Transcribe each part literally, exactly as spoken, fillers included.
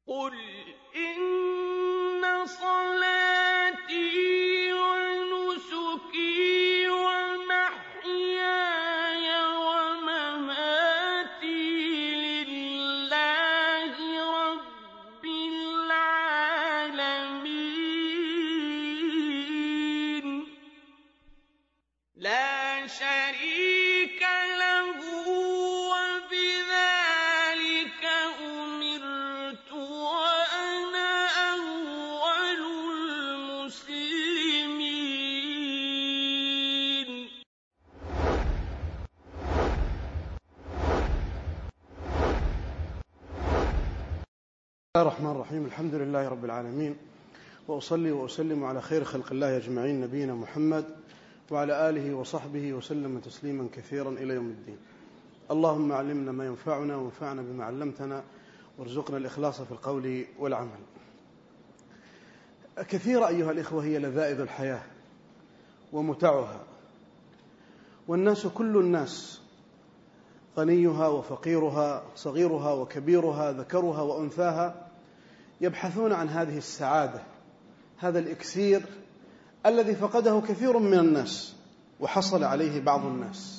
قُلْ إِنَّ صَلَاتِي وَنُسُكِي وَمَحْيَايَ وَمَمَاتِي لِلَّهِ رَبِّ الْعَالَمِينَ لَا شَرِيكَ لَهُ وَبِذَٰلِكَ أُمِرْتُ وَأَنَا أَوَّلُ الْمُسْلِمِينَ. بسم الله الرحمن الرحيم. الحمد لله رب العالمين، وأصلي وأسلم على خير خلق الله أجمعين نبينا محمد وعلى آله وصحبه وسلم تسليما كثيرا إلى يوم الدين. اللهم علمنا ما ينفعنا وانفعنا بما علمتنا وارزقنا الإخلاص في القول والعمل. كثيرة أيها الإخوة هي لذائذ الحياة ومتعها، والناس كل الناس، غنيها وفقيرها، صغيرها وكبيرها، ذكرها وأنثاها، يبحثون عن هذه السعادة، هذا الإكسير الذي فقده كثير من الناس وحصل عليه بعض الناس.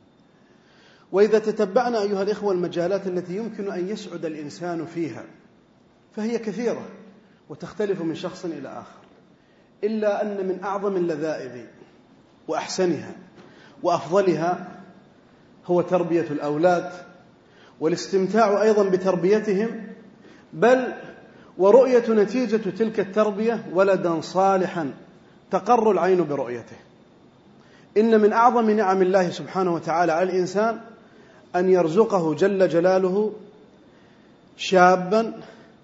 وإذا تتبعنا أيها الإخوة المجالات التي يمكن أن يسعد الإنسان فيها فهي كثيرة وتختلف من شخص إلى آخر، إلا أن من أعظم اللذائذ وأحسنها وأفضلها هو تربية الأولاد والاستمتاع أيضا بتربيتهم، بل ورؤية نتيجة تلك التربية ولدا صالحا تقر العين برؤيته. إن من أعظم نعم الله سبحانه وتعالى على الإنسان أن يرزقه جل جلاله شابا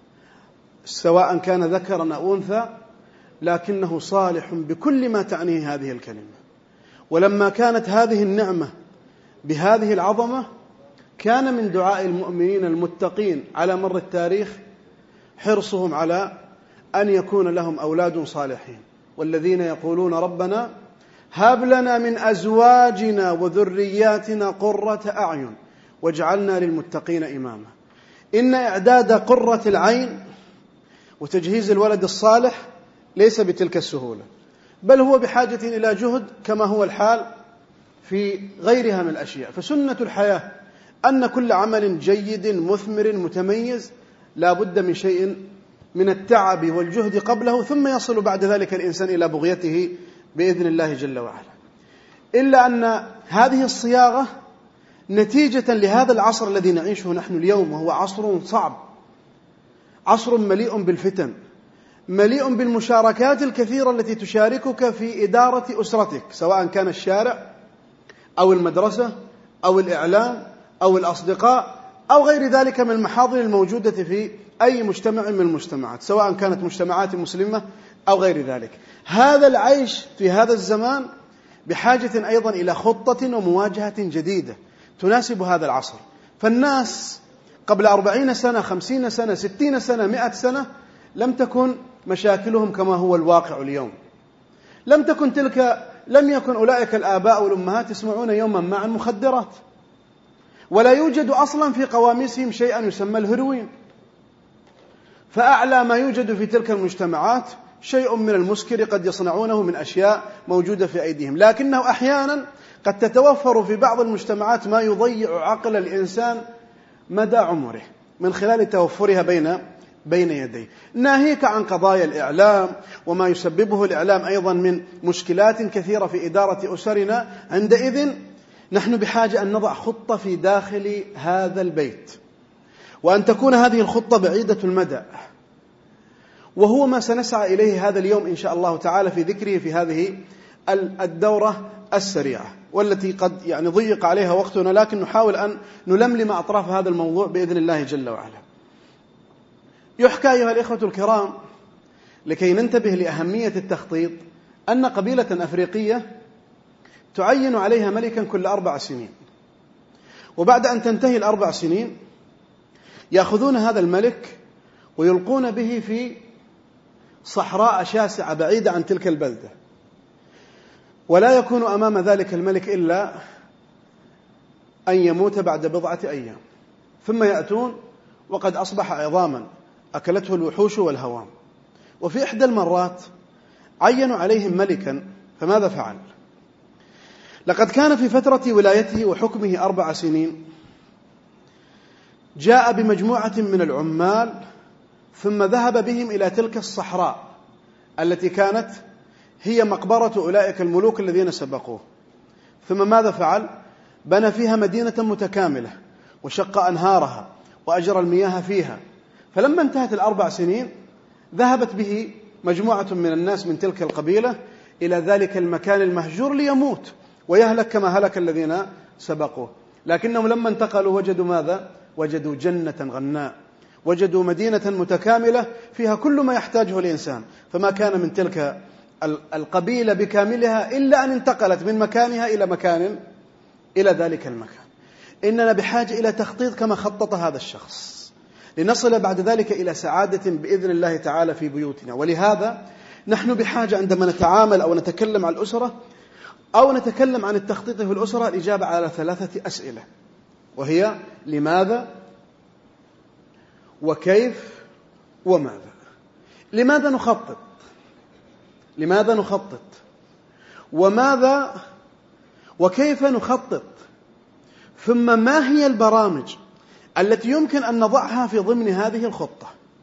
سواء كان ذكرا أو أنثى لكنه صالح بكل ما تعنيه هذه الكلمة. ولما كانت هذه النعمة بهذه العظمة كان من دعاء المؤمنين المتقين على مر التاريخ حرصهم على أن يكون لهم أولاد صالحين، والذين يقولون ربنا هب لنا من أزواجنا وذرياتنا قرة أعين واجعلنا للمتقين إماما. إن إعداد قرة العين وتجهيز الولد الصالح ليس بتلك السهولة، بل هو بحاجة إلى جهد كما هو الحال في غيرها من الأشياء. فسنة الحياة أن كل عمل جيد مثمر متميز لا بد من شيء من التعب والجهد قبله، ثم يصل بعد ذلك الإنسان إلى بغيته بإذن الله جل وعلا. إلا أن هذه الصياغة نتيجة لهذا العصر الذي نعيشه نحن اليوم، وهو عصر صعب، عصر مليء بالفتن، مليء بالمشاركات الكثيرة التي تشاركك في إدارة أسرتك، سواء كان الشارع أو المدرسة أو الإعلام أو الأصدقاء أو غير ذلك من المحاضن الموجودة في أي مجتمع من المجتمعات، سواء كانت مجتمعات مسلمة أو غير ذلك. هذا العيش في هذا الزمان بحاجة أيضا إلى خطة ومواجهة جديدة تناسب هذا العصر. فالناس قبل أربعين سنة، خمسين سنة، ستين سنة، مئة سنة لم تكن مشاكلهم كما هو الواقع اليوم. لم تكن تلك لم يكن أولئك الآباء والأمهات يسمعون يوما ما عن مخدرات، ولا يوجد أصلا في قواميسهم شيئا يسمى الهيروين. فأعلى ما يوجد في تلك المجتمعات شيء من المسكر قد يصنعونه من أشياء موجودة في أيديهم، لكنه أحيانا قد تتوفر في بعض المجتمعات ما يضيع عقل الإنسان مدى عمره من خلال توفرها بين بين يديه. ناهيك عن قضايا الإعلام وما يسببه الإعلام أيضا من مشكلات كثيرة في إدارة أسرنا. عندئذ نحن بحاجة أن نضع خطة في داخل هذا البيت، وأن تكون هذه الخطة بعيدة المدى، وهو ما سنسعى إليه هذا اليوم إن شاء الله تعالى في ذكره في هذه الدورة السريعة، والتي قد يعني ضيق عليها وقتنا، لكن نحاول أن نلملم أطراف هذا الموضوع بإذن الله جل وعلا. يحكى أيها الإخوة الكرام لكي ننتبه لأهمية التخطيط أن قبيلة أفريقية تعين عليها ملكا كل أربع سنين، وبعد أن تنتهي الأربع سنين يأخذون هذا الملك ويلقون به في صحراء شاسعة بعيدة عن تلك البلدة، ولا يكون أمام ذلك الملك إلا أن يموت بعد بضعة أيام، ثم يأتون وقد أصبح عظاما أكلته الوحوش والهوام. وفي إحدى المرات عينوا عليهم ملكا، فماذا فعل؟ لقد كان في فترة ولايته وحكمه أربع سنين جاء بمجموعة من العمال ثم ذهب بهم إلى تلك الصحراء التي كانت هي مقبرة أولئك الملوك الذين سبقوه. ثم ماذا فعل؟ بنى فيها مدينة متكاملة وشق أنهارها وأجرى المياه فيها. فلما انتهت الأربع سنين ذهبت به مجموعة من الناس من تلك القبيلة إلى ذلك المكان المهجور ليموت ويهلك كما هلك الذين سبقوه. لكنهم لما انتقلوا وجدوا ماذا؟ وجدوا جنة غناء، وجدوا مدينة متكاملة فيها كل ما يحتاجه الإنسان. فما كان من تلك القبيلة بكاملها إلا أن انتقلت من مكانها إلى مكان إلى ذلك المكان. إننا بحاجة إلى تخطيط كما خطط هذا الشخص لنصل بعد ذلك إلى سعادة بإذن الله تعالى في بيوتنا. ولهذا نحن بحاجة عندما نتعامل أو نتكلم عن الأسرة أو نتكلم عن التخطيط في الأسرة الإجابة على ثلاثة أسئلة، وهي لماذا وكيف وماذا. لماذا نخطط؟ لماذا نخطط؟ وماذا وكيف نخطط؟ ثم ما هي البرامج التي يمكن أن نضعها في ضمن هذه الخطة؟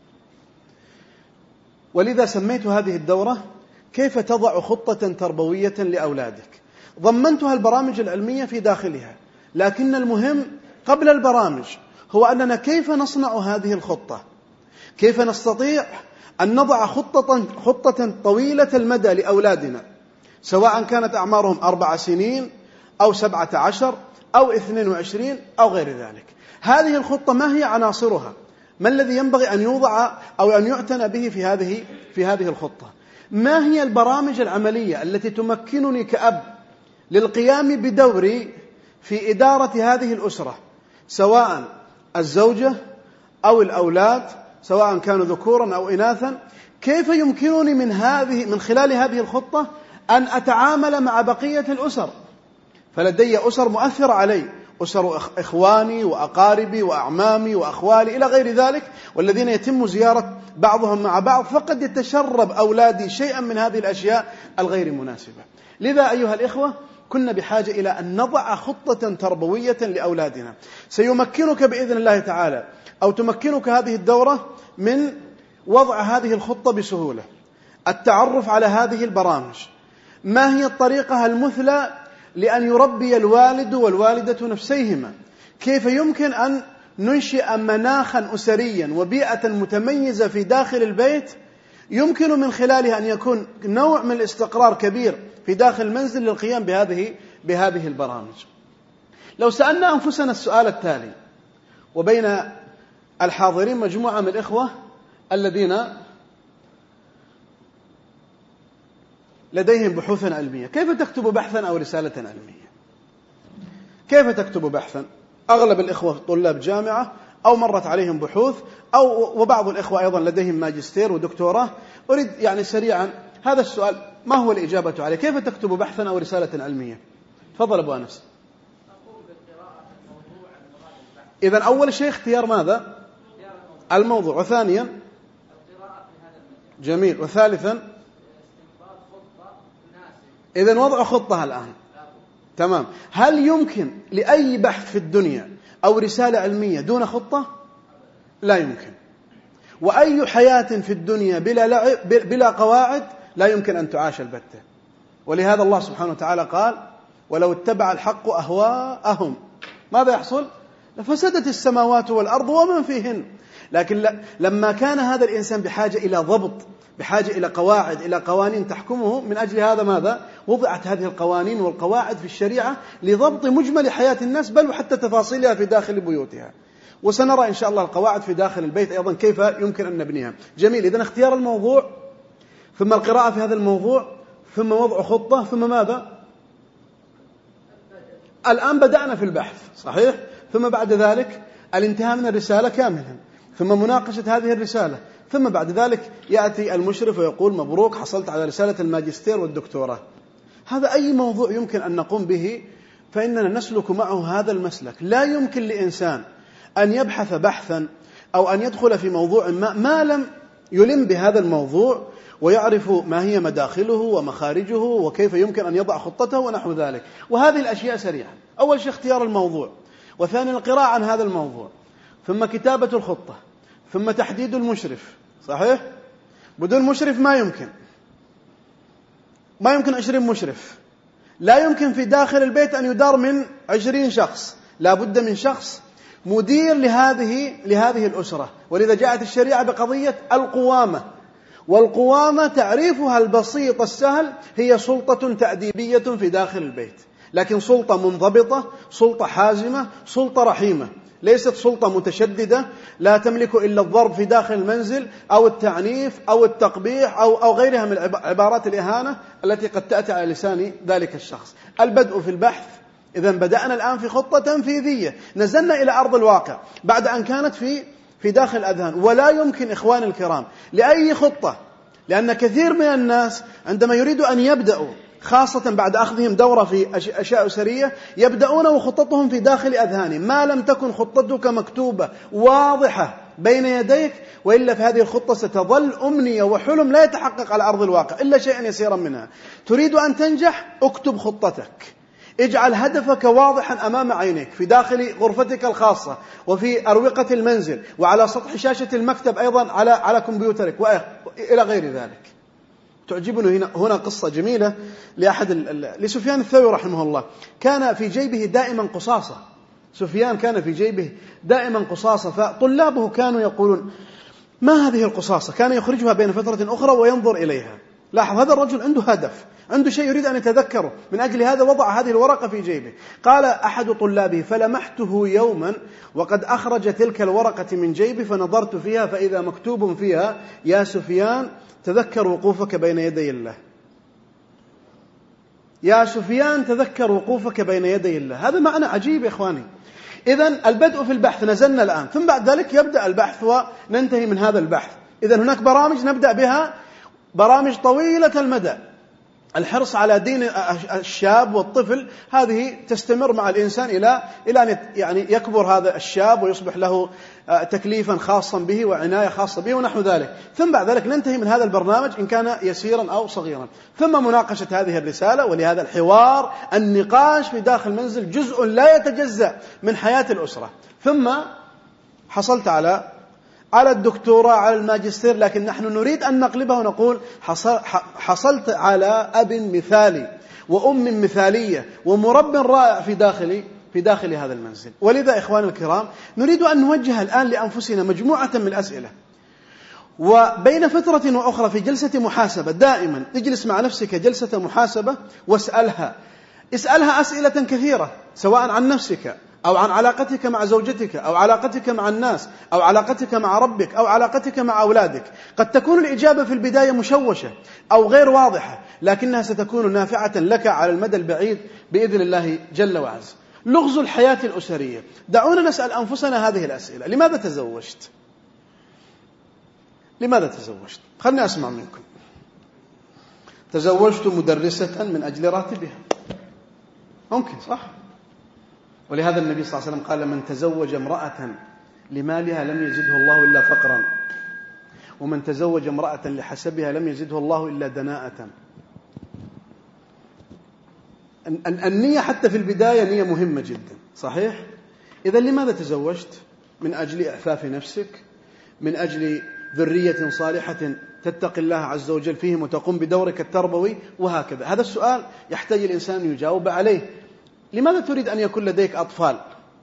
ولذا سميت هذه الدورة كيف تضع خطة تربوية لأولادك. ضمنتها البرامج العلمية في داخلها، لكن المهم قبل البرامج هو أننا كيف نصنع هذه الخطة، كيف نستطيع أن نضع خطة, خطة طويلة المدى لأولادنا، سواء كانت أعمارهم أربع سنين أو سبعة عشر أو اثنين وعشرين أو غير ذلك. هذه الخطة ما هي عناصرها؟ ما الذي ينبغي أن يوضع أو أن يعتنى به في هذه في هذه الخطة؟ ما هي البرامج العملية التي تمكنني كأب للقيام بدوري في إدارة هذه الأسرة، سواء الزوجة أو الأولاد، سواء كانوا ذكورا أو إناثا؟ كيف يمكنني من هذه من خلال هذه الخطة أن أتعامل مع بقية الأسر؟ فلدي أسر مؤثرة علي، أسر إخواني وأقاربي وأعمامي وأخوالي إلى غير ذلك، والذين يتم زيارة بعضهم مع بعض، فقد يتشرب أولادي شيئا من هذه الأشياء الغير مناسبة. لذا أيها الإخوة كنا بحاجة إلى أن نضع خطة تربوية لأولادنا سيمكنك بإذن الله تعالى أو تمكنك هذه الدورة من وضع هذه الخطة بسهولة. التعرف على هذه البرامج، ما هي الطريقة المثلى لأن يربي الوالد والوالدة نفسيهما، كيف يمكن أن ننشئ مناخا أسريا وبيئة متميزة في داخل البيت يمكن من خلالها أن يكون نوع من الاستقرار كبير في داخل المنزل للقيام بهذه بهذه البرامج. لو سألنا أنفسنا السؤال التالي، وبين الحاضرين مجموعة من الإخوة الذين لديهم بحوث علمية، كيف تكتب بحثا أو رسالة علمية؟ كيف تكتب بحثا؟ أغلب الإخوة طلاب جامعة أو مرت عليهم بحوث، أو وبعض الإخوة أيضا لديهم ماجستير ودكتوراه. أريد يعني سريعا هذا السؤال ما هو الإجابة عليه؟ كيف تكتب بحثا أو رسالة علمية؟ تفضل أبو أنس. إذن أول شيء اختيار ماذا؟ الموضوع. وثانيا جميل. وثالثا إذن وضع خطة الآن. تمام. هل يمكن لأي بحث في الدنيا أو رسالة علمية دون خطة؟ لا يمكن. وأي حياة في الدنيا بلا, لعب بلا قواعد لا يمكن أن تعاش البتة. ولهذا الله سبحانه وتعالى قال ولو اتبع الحق أهواءهم ماذا يحصل؟ لفسدت السماوات والأرض ومن فيهن. لكن لما كان هذا الإنسان بحاجة إلى ضبط، بحاجة إلى قواعد، إلى قوانين تحكمه، من أجل هذا ماذا؟ وضعت هذه القوانين والقواعد في الشريعة لضبط مجمل حياة الناس، بل وحتى تفاصيلها في داخل بيوتها. وسنرى إن شاء الله القواعد في داخل البيت أيضا كيف يمكن أن نبنيها. جميل. إذن اختيار الموضوع، ثم القراءة في هذا الموضوع، ثم وضع خطة، ثم ماذا؟ الآن بدأنا في البحث، صحيح؟ ثم بعد ذلك الانتهاء من الرسالة كاملا، ثم مناقشة هذه الرسالة، ثم بعد ذلك يأتي المشرف ويقول مبروك حصلت على رسالة الماجستير والدكتوراه. هذا أي موضوع يمكن أن نقوم به فإننا نسلك معه هذا المسلك. لا يمكن لإنسان أن يبحث بحثا أو أن يدخل في موضوع ما ما لم يلم بهذا الموضوع ويعرف ما هي مداخله ومخارجه وكيف يمكن أن يضع خطته ونحو ذلك. وهذه الأشياء سريعا: أول شيء اختيار الموضوع، وثاني القراءة عن هذا الموضوع، ثم كتابة الخطة، ثم تحديد المشرف. صحيح؟ بدون مشرف ما يمكن ما يمكن عشرين مشرف. لا يمكن في داخل البيت أن يدار من عشرين شخص، لا بد من شخص مدير لهذه لهذه الأسرة. ولذا جاءت الشريعة بقضية القوامة. والقوامة تعريفها البسيط السهل هي سلطة تأديبية في داخل البيت، لكن سلطة منضبطة، سلطة حازمة، سلطة رحيمة، ليست سلطة متشددة لا تملك إلا الضرب في داخل المنزل أو التعنيف أو التقبيح أو أو غيرها من عبارات الإهانة التي قد تأتي على لسان ذلك الشخص. البدء في البحث. إذا بدأنا الآن في خطة تنفيذية، نزلنا إلى أرض الواقع بعد أن كانت في في داخل الأذهان. ولا يمكن إخواني الكرام لأي خطة، لأن كثير من الناس عندما يريدوا أن يبدأوا خاصة بعد أخذهم دورة في أشياء أسرية يبدأون وخطتهم في داخل أذهانهم. ما لم تكن خطتك مكتوبة واضحة بين يديك، وإلا في هذه الخطة ستظل أمنية وحلم لا يتحقق على أرض الواقع إلا شيئا يسيرا منها. تريد أن تنجح، اكتب خطتك، اجعل هدفك واضحا أمام عينيك في داخل غرفتك الخاصة وفي أروقة المنزل وعلى سطح شاشة المكتب، أيضا على على كمبيوترك وإلى غير ذلك. تعجبني هنا هنا قصة جميلة لأحد لسفيان الثوري رحمه الله. كان في جيبه دائما قصاصة. سفيان كان في جيبه دائما قصاصة، فطلابه كانوا يقولون: ما هذه القصاصة؟ كان يخرجها بين فترة أخرى وينظر إليها. لاحظ، هذا الرجل عنده هدف، عنده شيء يريد أن يتذكره، من أجل هذا وضع هذه الورقة في جيبه. قال أحد طلابه: فلمحته يوما وقد أخرج تلك الورقة من جيبي فنظرت فيها فإذا مكتوب فيها: يا سفيان تذكر وقوفك بين يدي الله. يا سفيان تذكر وقوفك بين يدي الله. هذا معنى عجيب يا إخواني. إذن البدء في البحث، نزلنا الآن، ثم بعد ذلك يبدأ البحث وننتهي من هذا البحث. إذن هناك برامج نبدأ بها، برامج طويلة المدى. الحرص على دين الشاب والطفل هذه تستمر مع الإنسان إلى إلى أن يعني يكبر هذا الشاب ويصبح له تكليفا خاصا به وعناية خاصة به ونحو ذلك. ثم بعد ذلك ننتهي من هذا البرنامج إن كان يسيرا أو صغيرا، ثم مناقشة هذه الرسالة. ولهذا الحوار، النقاش في داخل المنزل جزء لا يتجزأ من حياة الأسرة. ثم حصلت على على الدكتوراه، على الماجستير، لكن نحن نريد أن نقلبها ونقول: حصلت على أب مثالي وأم مثالية ومرب رائع في داخل في داخل هذا المنزل. ولذا إخواني الكرام نريد أن نوجه الآن لأنفسنا مجموعة من الأسئلة، وبين فترة وأخرى في جلسة محاسبة دائما اجلس مع نفسك جلسة محاسبة واسألها اسألها أسئلة كثيرة، سواء عن نفسك أو عن علاقتك مع زوجتك أو علاقتك مع الناس أو علاقتك مع ربك أو علاقتك مع أولادك. قد تكون الإجابة في البداية مشوشة أو غير واضحة، لكنها ستكون نافعة لك على المدى البعيد بإذن الله جل وعز. لغز الحياة الأسرية. دعونا نسأل أنفسنا هذه الأسئلة: لماذا تزوجت؟ لماذا تزوجت؟ خلني أسمع منكم. تزوجت مدرسة من أجل راتبها. ممكن، صح؟ ولهذا النبي صلى الله عليه وسلم قال: من تزوج امرأة لمالها لم يزده الله إلا فقرا، ومن تزوج امرأة لحسبها لم يزده الله إلا دناءة. النية حتى في البداية نية مهمة جدا، صحيح؟ إذا لماذا تزوجت؟ من أجل إعفاف نفسك، من أجل ذرية صالحة تتقي الله عز وجل فيهم وتقوم بدورك التربوي، وهكذا. هذا السؤال يحتاج الإنسان أن يجاوب عليه. لماذا تريد أن يكون لديك أطفال؟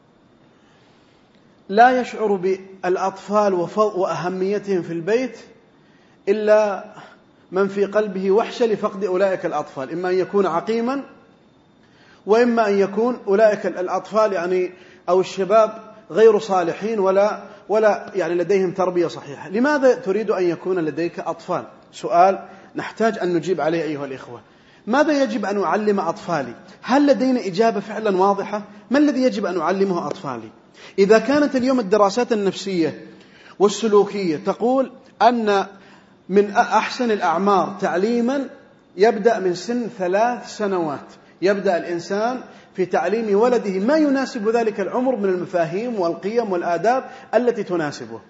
لا يشعر بالأطفال وأهميتهم في البيت إلا من في قلبه وحشة لفقد أولئك الأطفال، إما أن يكون عقيما، وإما أن يكون أولئك الأطفال يعني أو الشباب غير صالحين ولا ولا يعني لديهم تربية صحيحة. لماذا تريد أن يكون لديك أطفال؟ سؤال نحتاج أن نجيب عليه أيها الإخوة. ماذا يجب أن أعلم أطفالي؟ هل لدينا إجابة فعلا واضحة؟ ما الذي يجب أن أعلمه أطفالي؟ إذا كانت اليوم الدراسات النفسية والسلوكية تقول أن من أحسن الأعمار تعليما يبدأ من سن ثلاث سنوات، يبدأ الإنسان في تعليم ولده ما يناسب ذلك العمر من المفاهيم والقيم والآداب التي تناسبه.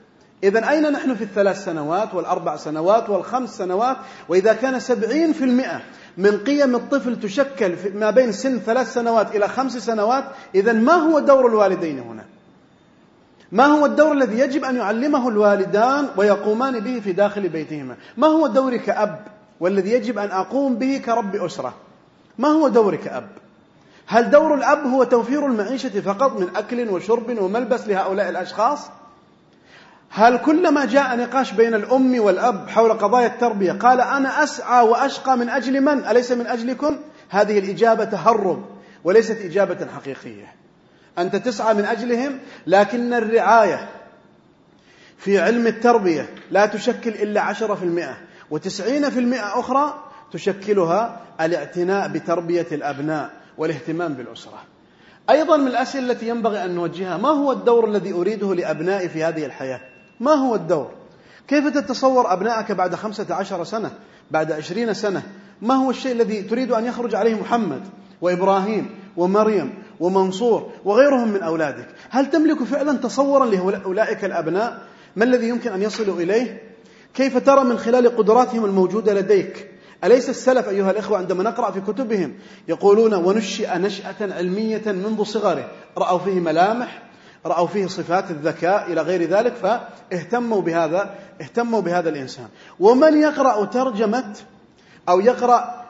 إذن أين نحن في الثلاث سنوات والأربع سنوات والخمس سنوات؟ وإذا كان سبعين في المئة من قيم الطفل تشكل ما بين سن ثلاث سنوات إلى خمس سنوات، إذن ما هو دور الوالدين هنا؟ ما هو الدور الذي يجب أن يعلمه الوالدان ويقومان به في داخل بيتهما؟ ما هو دوري كأب والذي يجب أن أقوم به كرب أسرة؟ ما هو دوري كأب؟ هل دور الأب هو توفير المعيشة فقط من أكل وشرب وملبس لهؤلاء الأشخاص؟ هل كلما جاء نقاش بين الأم والأب حول قضايا التربية قال أنا أسعى وأشقى من أجل من؟ أليس من أجلكم؟ هذه الإجابة تهرب وليست إجابة حقيقية. أنت تسعى من أجلهم، لكن الرعاية في علم التربية لا تشكل إلا عشرة في المئة، وتسعين في المئة أخرى تشكلها الاعتناء بتربية الأبناء والاهتمام بالأسرة. أيضا من الأسئلة التي ينبغي أن نوجهها: ما هو الدور الذي أريده لأبنائي في هذه الحياة؟ ما هو الدور؟ كيف تتصور أبنائك بعد خمسة عشر سنة، بعد عشرين سنة؟ ما هو الشيء الذي تريد أن يخرج عليه محمد وإبراهيم ومريم ومنصور وغيرهم من أولادك؟ هل تملك فعلا تصورا لأولئك الأبناء؟ ما الذي يمكن أن يصلوا إليه؟ كيف ترى من خلال قدراتهم الموجودة لديك؟ أليس السلف أيها الإخوة عندما نقرأ في كتبهم يقولون: ونشئ نشأة علمية منذ صغره، رأوا فيه ملامح، رأوا فيه صفات الذكاء إلى غير ذلك، فاهتموا بهذا اهتموا بهذا الإنسان. ومن يقرأ ترجمة أو يقرأ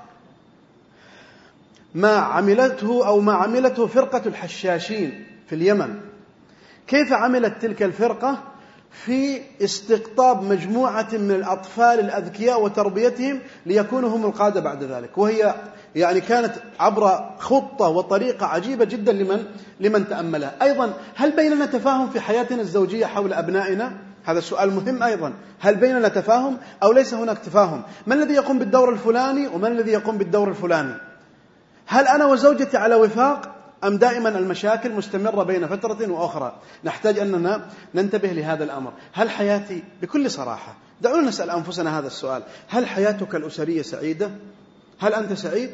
ما عملته أو ما عملته فرقة الحشاشين في اليمن، كيف عملت تلك الفرقة في استقطاب مجموعة من الأطفال الأذكياء وتربيتهم ليكونوا هم القادة بعد ذلك، وهي يعني كانت عبر خطة وطريقة عجيبة جدا لمن لمن تأملها. أيضا هل بيننا تفاهم في حياتنا الزوجية حول أبنائنا؟ هذا السؤال مهم أيضا. هل بيننا تفاهم أو ليس هناك تفاهم؟ من الذي يقوم بالدور الفلاني ومن الذي يقوم بالدور الفلاني؟ هل أنا وزوجتي على وفاق أم دائما المشاكل مستمرة بين فترة وأخرى؟ نحتاج أننا ننتبه لهذا الأمر. هل حياتي، بكل صراحة دعونا نسأل أنفسنا هذا السؤال: هل حياتك الأسرية سعيدة؟ هل أنت سعيد؟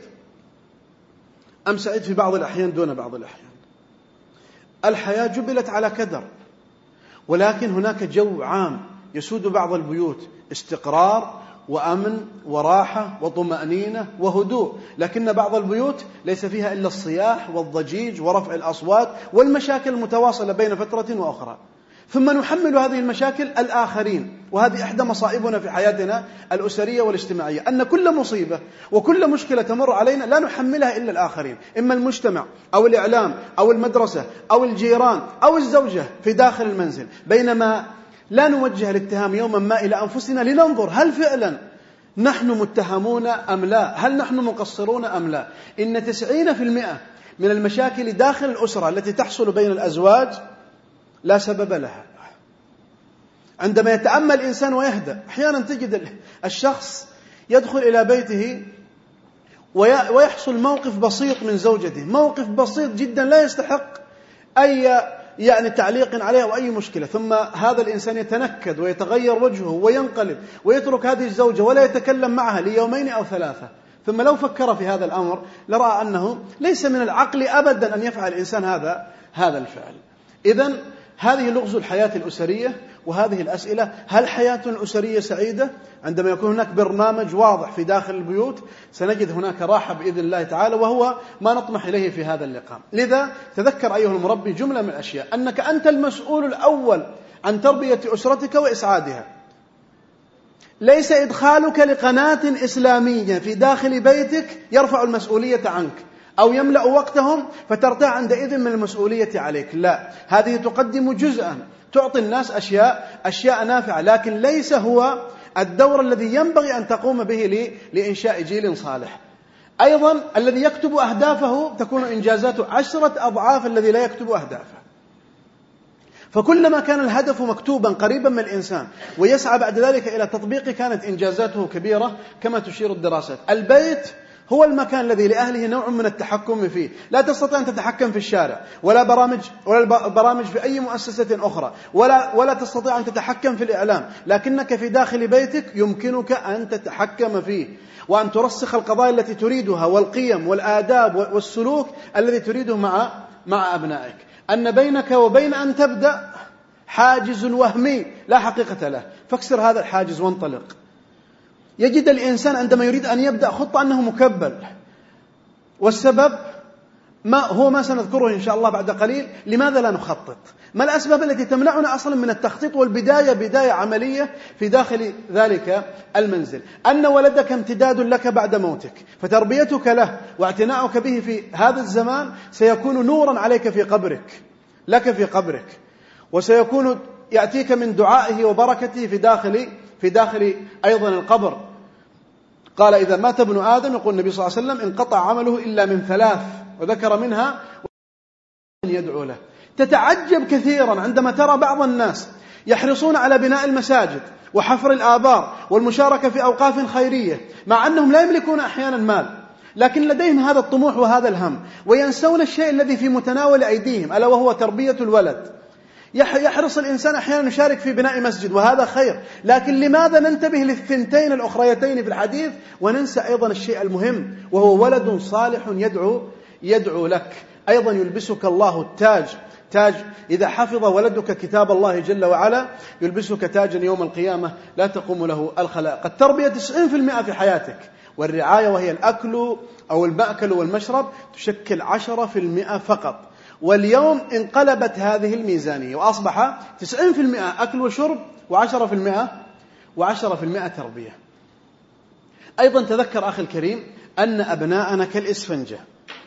أم سعيد في بعض الأحيان دون بعض الأحيان؟ الحياة جبلت على كدر، ولكن هناك جو عام يسود بعض البيوت: استقرار وأمن وراحة وطمأنينة وهدوء، لكن بعض البيوت ليس فيها إلا الصياح والضجيج ورفع الأصوات والمشاكل المتواصلة بين فترة وأخرى. ثم نحمل هذه المشاكل الآخرين، وهذه إحدى مصائبنا في حياتنا الأسرية والاجتماعية، أن كل مصيبة وكل مشكلة تمر علينا لا نحملها إلا الآخرين، إما المجتمع أو الإعلام أو المدرسة أو الجيران أو الزوجة في داخل المنزل، بينما لا نوجه الاتهام يوما ما إلى أنفسنا لننظر هل فعلا نحن متهمون أم لا؟ هل نحن مقصرون أم لا؟ إن تسعين في المئة من المشاكل داخل الأسرة التي تحصل بين الأزواج لا سبب لها. عندما يتأمل الإنسان ويهدأ، أحيانا تجد الشخص يدخل إلى بيته ويحصل موقف بسيط من زوجته، موقف بسيط جدا لا يستحق أي يعني تعليق عليه أو أي مشكلة، ثم هذا الإنسان يتنكد ويتغير وجهه وينقلب ويترك هذه الزوجة ولا يتكلم معها ليومين أو ثلاثة. ثم لو فكر في هذا الأمر لرأى أنه ليس من العقل أبدا أن يفعل الإنسان هذا هذا الفعل. إذن هذه لغز الحياة الأسرية، وهذه الأسئلة: هل حياتنا الأسرية سعيدة؟ عندما يكون هناك برنامج واضح في داخل البيوت سنجد هناك راحة بإذن الله تعالى، وهو ما نطمح إليه في هذا اللقاء. لذا تذكر أيها المربي جملة من الأشياء: أنك أنت المسؤول الأول عن تربية أسرتك وإسعادها. ليس إدخالك لقناة إسلامية في داخل بيتك يرفع المسؤولية عنك أو يملأ وقتهم فترتاح عندئذ من المسؤولية عليك، لا، هذه تقدم جزءا، تعطي الناس أشياء أشياء نافعة، لكن ليس هو الدور الذي ينبغي أن تقوم به لإنشاء جيل صالح. أيضا الذي يكتب أهدافه تكون إنجازاته عشرة أضعاف الذي لا يكتب أهدافه، فكلما كان الهدف مكتوبا قريبا من الإنسان ويسعى بعد ذلك إلى تطبيقه كانت إنجازاته كبيرة كما تشير الدراسات. البيت هو المكان الذي لأهله نوع من التحكم فيه، لا تستطيع أن تتحكم في الشارع ولا برامج ولا برامج في أي مؤسسة أخرى، ولا ولا تستطيع أن تتحكم في الإعلام، لكنك في داخل بيتك يمكنك أن تتحكم فيه وأن ترسخ القضايا التي تريدها والقيم والآداب والسلوك الذي تريده مع مع أبنائك. أن بينك وبين أن تبدأ حاجز وهمي لا حقيقة له، فاكسر هذا الحاجز وانطلق. يجد الإنسان عندما يريد أن يبدأ خطة أنه مكبل، والسبب ما هو ما سنذكره إن شاء الله بعد قليل. لماذا لا نخطط؟ ما الأسباب التي تمنعنا أصلا من التخطيط والبداية بداية عملية في داخل ذلك المنزل؟ أن ولدك امتداد لك بعد موتك، فتربيتك له واعتناؤك به في هذا الزمان سيكون نورا عليك في قبرك، لك في قبرك، وسيكون يأتيك من دعائه وبركته في داخل في داخل أيضا القبر. قال إذا مات ابن آدم، يقول النبي صلى الله عليه وسلم، انقطع عمله إلا من ثلاث، وذكر منها يدعو له. تتعجب كثيرا عندما ترى بعض الناس يحرصون على بناء المساجد وحفر الآبار والمشاركة في أوقاف خيرية، مع أنهم لا يملكون أحيانا مال، لكن لديهم هذا الطموح وهذا الهم، وينسون الشيء الذي في متناول أيديهم ألا وهو تربية الولد. يحرص الإنسان أحيانا يشارك في بناء مسجد وهذا خير، لكن لماذا ننتبه للثنتين الأخريتين في الحديث وننسى أيضا الشيء المهم وهو ولد صالح يدعو يدعو لك؟ أيضا يلبسك الله التاج، تاج إذا حفظ ولدك كتاب الله جل وعلا يلبسك تاجا يوم القيامة لا تقوم له الخلائق. التربية تسعين بالمئة في حياتك، والرعاية وهي الأكل أو المأكل والمشرب تشكل عشرة بالمئة فقط. واليوم انقلبت هذه الميزانية وأصبح تسعين بالمئة أكل وشرب وعشرة بالمئة وعشرة بالمئة تربية. أيضا تذكر أخي الكريم أن أبناءنا كالإسفنجة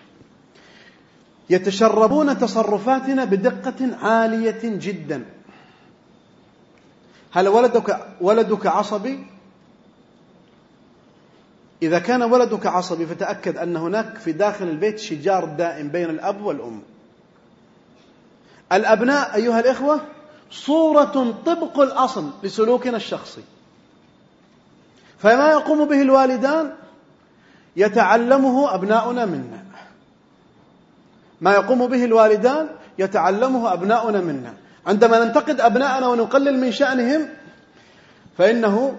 يتشربون تصرفاتنا بدقة عالية جدا. هل ولدك ولدك عصبي؟ إذا كان ولدك عصبي فتأكد أن هناك في داخل البيت شجار دائم بين الأب والأم. الأبناء أيها الإخوة صورة طبق الأصل لسلوكنا الشخصي، فما يقوم به الوالدان يتعلمه أبناؤنا منا، ما يقوم به الوالدان يتعلمه أبناؤنا منا. عندما ننتقد أبناءنا ونقلل من شأنهم فإنه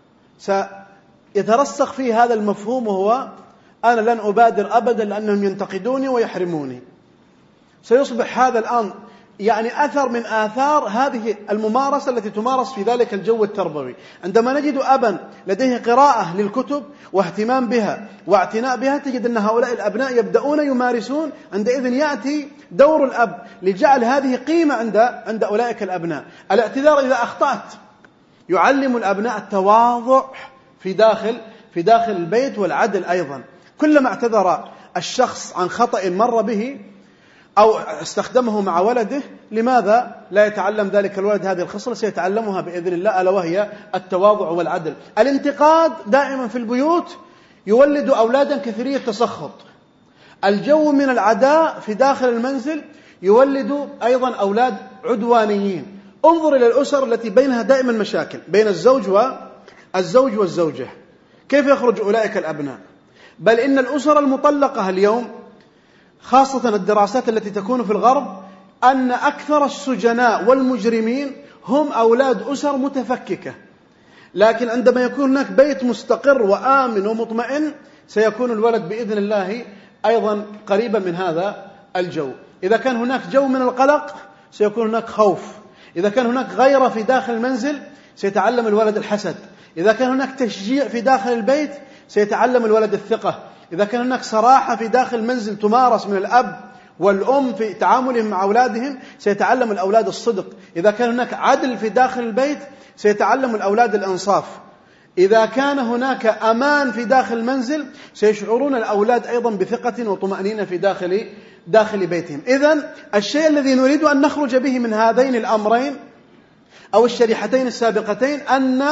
سيترسخ في هذا المفهوم، وهو أنا لن أبادر أبدا لأنهم ينتقدوني ويحرموني. سيصبح هذا الآن يعني أثر من آثار هذه الممارسة التي تمارس في ذلك الجو التربوي. عندما نجد أبا لديه قراءة للكتب واهتمام بها واعتناء بها، تجد أن هؤلاء الأبناء يبدأون يمارسون. عندئذ يأتي دور الأب لجعل هذه قيمة عند عند أولئك الأبناء. الاعتذار إذا أخطأت، يعلم الأبناء التواضع في داخل في داخل البيت، والعدل أيضا. كلما اعتذر الشخص عن خطأ مر به أو استخدمه مع ولده، لماذا لا يتعلم ذلك الولد هذه الخصلة؟ سيتعلمها بإذن الله، ألا وهي التواضع والعدل. الانتقاد دائما في البيوت يولد أولادا كثيرية التسخط. الجو من العداء في داخل المنزل يولد أيضا أولاد عدوانيين. انظر إلى الأسر التي بينها دائما مشاكل بين الزوج والزوج والزوجة، كيف يخرج أولئك الأبناء؟ بل إن الأسر المطلقة اليوم، خاصة الدراسات التي تكون في الغرب، أن أكثر السجناء والمجرمين هم أولاد أسر متفككة. لكن عندما يكون هناك بيت مستقر وآمن ومطمئن سيكون الولد بإذن الله أيضا قريبا من هذا الجو. إذا كان هناك جو من القلق سيكون هناك خوف. إذا كان هناك غيرة في داخل المنزل سيتعلم الولد الحسد. إذا كان هناك تشجيع في داخل البيت سيتعلم الولد الثقة. إذا كان هناك صراحة في داخل المنزل تمارس من الأب والأم في تعاملهم مع أولادهم سيتعلم الأولاد الصدق. إذا كان هناك عدل في داخل البيت سيتعلم الأولاد الإنصاف. إذا كان هناك أمان في داخل المنزل سيشعرون الأولاد أيضا بثقة وطمأنينة في داخل داخل بيتهم. إذن الشيء الذي نريد أن نخرج به من هذين الأمرين أو الشريحتين السابقتين أن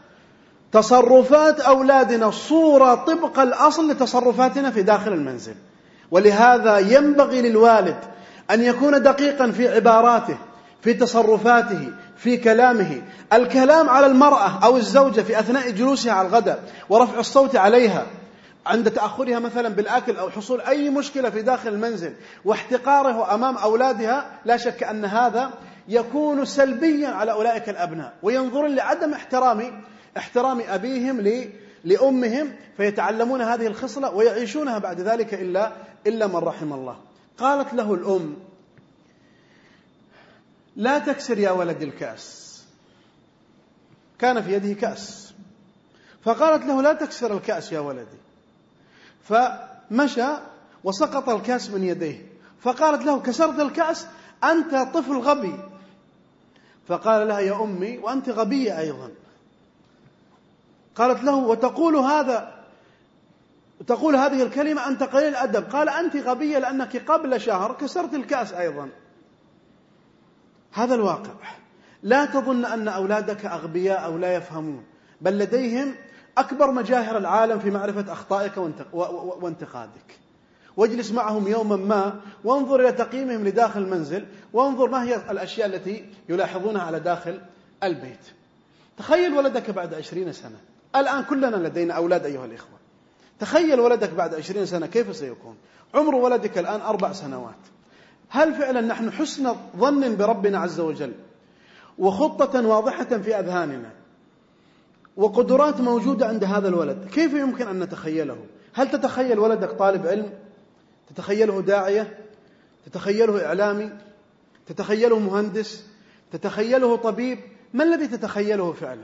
تصرفات أولادنا صورة طبق الأصل لتصرفاتنا في داخل المنزل. ولهذا ينبغي للوالد أن يكون دقيقا في عباراته، في تصرفاته، في كلامه. الكلام على المرأة أو الزوجة في أثناء جلوسها على الغداء ورفع الصوت عليها عند تأخرها مثلا بالأكل أو حصول أي مشكلة في داخل المنزل واحتقاره أمام أولادها، لا شك أن هذا يكون سلبيا على أولئك الأبناء، وينظرون لعدم احترام احترام أبيهم لأمهم، فيتعلمون هذه الخصلة ويعيشونها بعد ذلك إلا إلا من رحم الله. قالت له الأم: لا تكسر يا ولد الكأس. كان في يده كأس، فقالت له لا تكسر الكأس يا ولدي، فمشى وسقط الكأس من يديه، فقالت له كسرت الكأس، أنت طفل غبي. فقال لها يا أمي وأنت غبية أيضا. قالت له وتقول هذا تقول هذه الكلمة أنت قليل الأدب. قال أنت غبية لأنك قبل شهر كسرت الكأس أيضا. هذا الواقع. لا تظن أن أولادك أغبياء أو لا يفهمون، بل لديهم أكبر مجاهر العالم في معرفة أخطائك وانتقادك. واجلس معهم يوما ما وانظر إلى تقييمهم لداخل المنزل، وانظر ما هي الأشياء التي يلاحظونها على داخل البيت. تخيل ولدك بعد عشرين سنة. الآن كلنا لدينا أولاد أيها الإخوة. تخيل ولدك بعد عشرين سنة كيف سيكون. عمر ولدك الآن أربع سنوات. هل فعلا نحن حسن ظن بربنا عز وجل وخطة واضحة في أذهاننا وقدرات موجودة عند هذا الولد، كيف يمكن أن نتخيله؟ هل تتخيل ولدك طالب علم؟ تتخيله داعية؟ تتخيله إعلامي؟ تتخيله مهندس؟ تتخيله طبيب؟ ما الذي تتخيله فعلا؟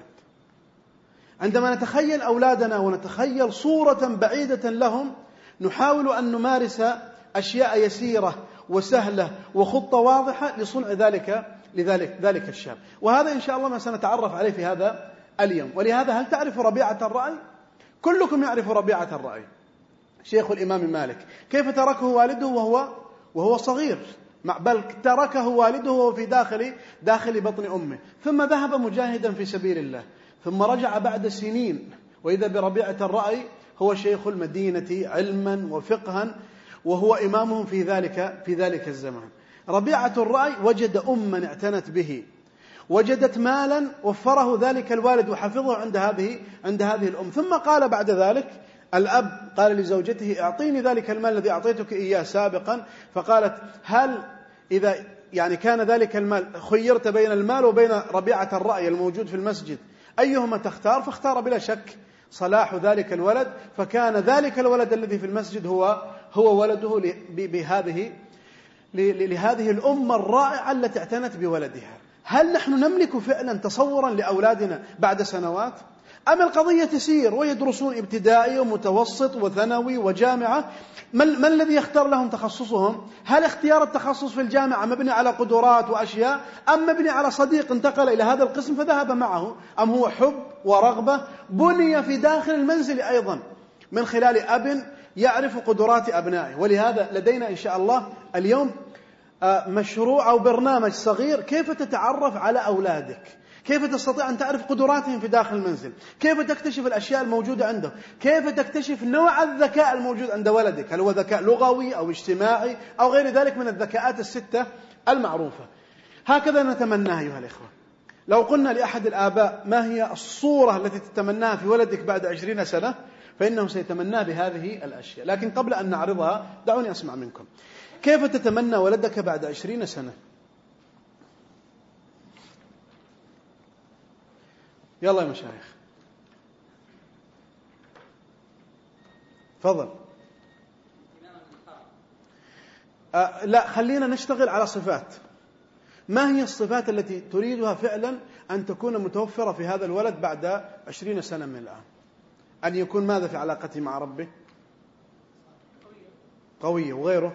عندما نتخيل أولادنا ونتخيل صورة بعيدة لهم، نحاول أن نمارس أشياء يسيرة وسهلة وخطة واضحة لصنع ذلك لذلك ذلك الشاب. وهذا إن شاء الله ما سنتعرف عليه في هذا اليوم. ولهذا هل تعرف ربيعة الرأي؟ كلكم يعرف ربيعة الرأي، شيخ الإمام مالك، كيف تركه والده وهو وهو صغير، بل تركه والده وهو في داخل داخل بطن أمه، ثم ذهب مجاهدا في سبيل الله، ثم رجع بعد سنين وإذا بربيعة الرأي هو شيخ المدينة علما وفقها، وهو إمامهم في ذلك في ذلك الزمان. ربيعة الرأي وجد أما اعتنت به، وجدت مالا وفره ذلك الوالد وحفظه عند هذه عند هذه الأم. ثم قال بعد ذلك الأب قال لزوجته أعطيني ذلك المال الذي أعطيتك إياه سابقا. فقالت هل إذا يعني كان ذلك المال خيرت بين المال وبين ربيعة الرأي الموجود في المسجد أيهما تختار؟ فاختار بلا شك صلاح ذلك الولد، فكان ذلك الولد الذي في المسجد هو هو ولده بهذه لهذه الأمة الرائعة التي اعتنت بولدها. هل نحن نملك فعلا تصورا لأولادنا بعد سنوات؟ أم القضية تسير ويدرسون ابتدائي ومتوسط وثانوي وجامعة؟ ما, ما الذي يختار لهم تخصصهم؟ هل اختيار التخصص في الجامعة مبني على قدرات وأشياء، أم مبني على صديق انتقل إلى هذا القسم فذهب معه، أم هو حب ورغبة بني في داخل المنزل أيضا من خلال أب يعرف قدرات أبنائه؟ ولهذا لدينا إن شاء الله اليوم مشروع أو برنامج صغير كيف تتعرف على أولادك، كيف تستطيع أن تعرف قدراتهم في داخل المنزل، كيف تكتشف الأشياء الموجودة عنده، كيف تكتشف نوع الذكاء الموجود عند ولدك، هل هو ذكاء لغوي أو اجتماعي أو غير ذلك من الذكاءات الستة المعروفة. هكذا نتمناها أيها الإخوة. لو قلنا لأحد الآباء ما هي الصورة التي تتمناها في ولدك بعد عشرين سنة فإنه سيتمنى بهذه الأشياء. لكن قبل أن نعرضها دعوني أسمع منكم، كيف تتمنى ولدك بعد عشرين سنة؟ يلا يا مشايخ تفضل. أه لا خلينا نشتغل على صفات. ما هي الصفات التي تريدها فعلا أن تكون متوفرة في هذا الولد بعد عشرين سنة من الآن؟ أن يكون ماذا في علاقته مع ربه؟ قوية. وغيره؟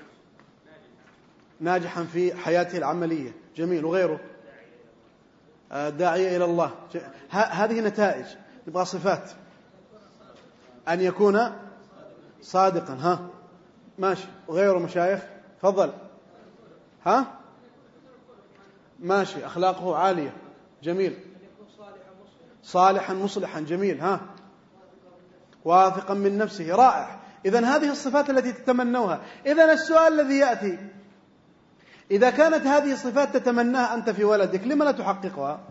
ناجحا في حياته العملية. جميل. وغيره؟ داعية إلى الله. هذه نتائج. نبغى صفات. أن يكون صادقا. ها ماشي. وغيره مشايخ؟ فضل. ها ماشي. أخلاقه عالية. جميل. صالحا مصلحا. جميل. ها واثقا من نفسه. رائع. إذن هذه الصفات التي تتمنوها. إذن السؤال الذي يأتي، إذا كانت هذه الصفات تتمناها أنت في ولدك لما لا تحققها؟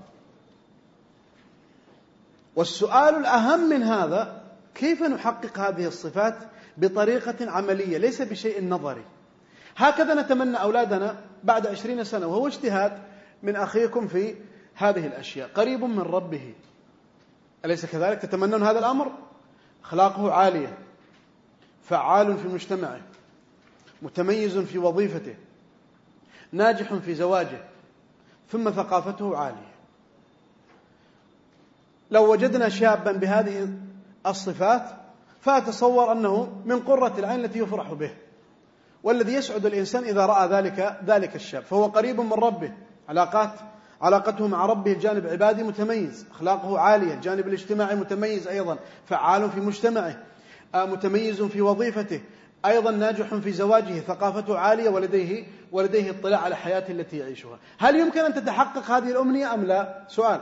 والسؤال الأهم من هذا كيف نحقق هذه الصفات بطريقة عملية ليس بشيء نظري. هكذا نتمنى أولادنا بعد عشرين سنة، وهو اجتهاد من أخيكم في هذه الأشياء. قريب من ربه، أليس كذلك؟ تتمنون هذا الأمر. أخلاقه عالية، فعال في مجتمعه، متميز في وظيفته، ناجح في زواجه، ثم ثقافته عالية. لو وجدنا شابا بهذه الصفات فأتصور أنه من قرة العين التي يفرح به، والذي يسعد الإنسان إذا رأى ذلك ذلك الشاب، فهو قريب من ربه، علاقات علاقته مع ربه الجانب عبادي متميز، أخلاقه عالية، الجانب الاجتماعي متميز أيضا، فعال في مجتمعه، متميز في وظيفته، أيضا ناجح في زواجه، ثقافته عالية، ولديه ولديه اطلاع على حياته التي يعيشها. هل يمكن أن تتحقق هذه الأمنية أم لا؟ سؤال.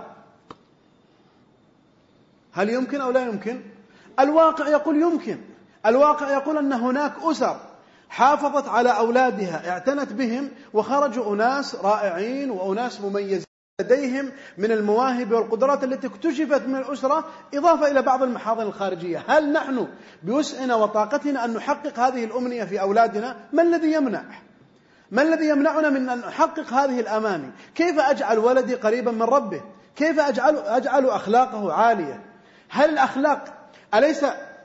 هل يمكن أو لا يمكن؟ الواقع يقول يمكن. الواقع يقول أن هناك أسر حافظت على أولادها، اعتنت بهم، وخرجوا أناس رائعين وأناس مميزين لديهم من المواهب والقدرات التي اكتشفت من الأسرة، إضافة إلى بعض المحاضن الخارجية. هل نحن بوسعنا وطاقتنا أن نحقق هذه الأمنية في أولادنا؟ ما الذي يمنع؟ ما الذي يمنعنا من أن نحقق هذه الأماني؟ كيف أجعل ولدي قريبا من ربه؟ كيف أجعل, أجعل أخلاقه عالية؟ هل الأخلاق أليس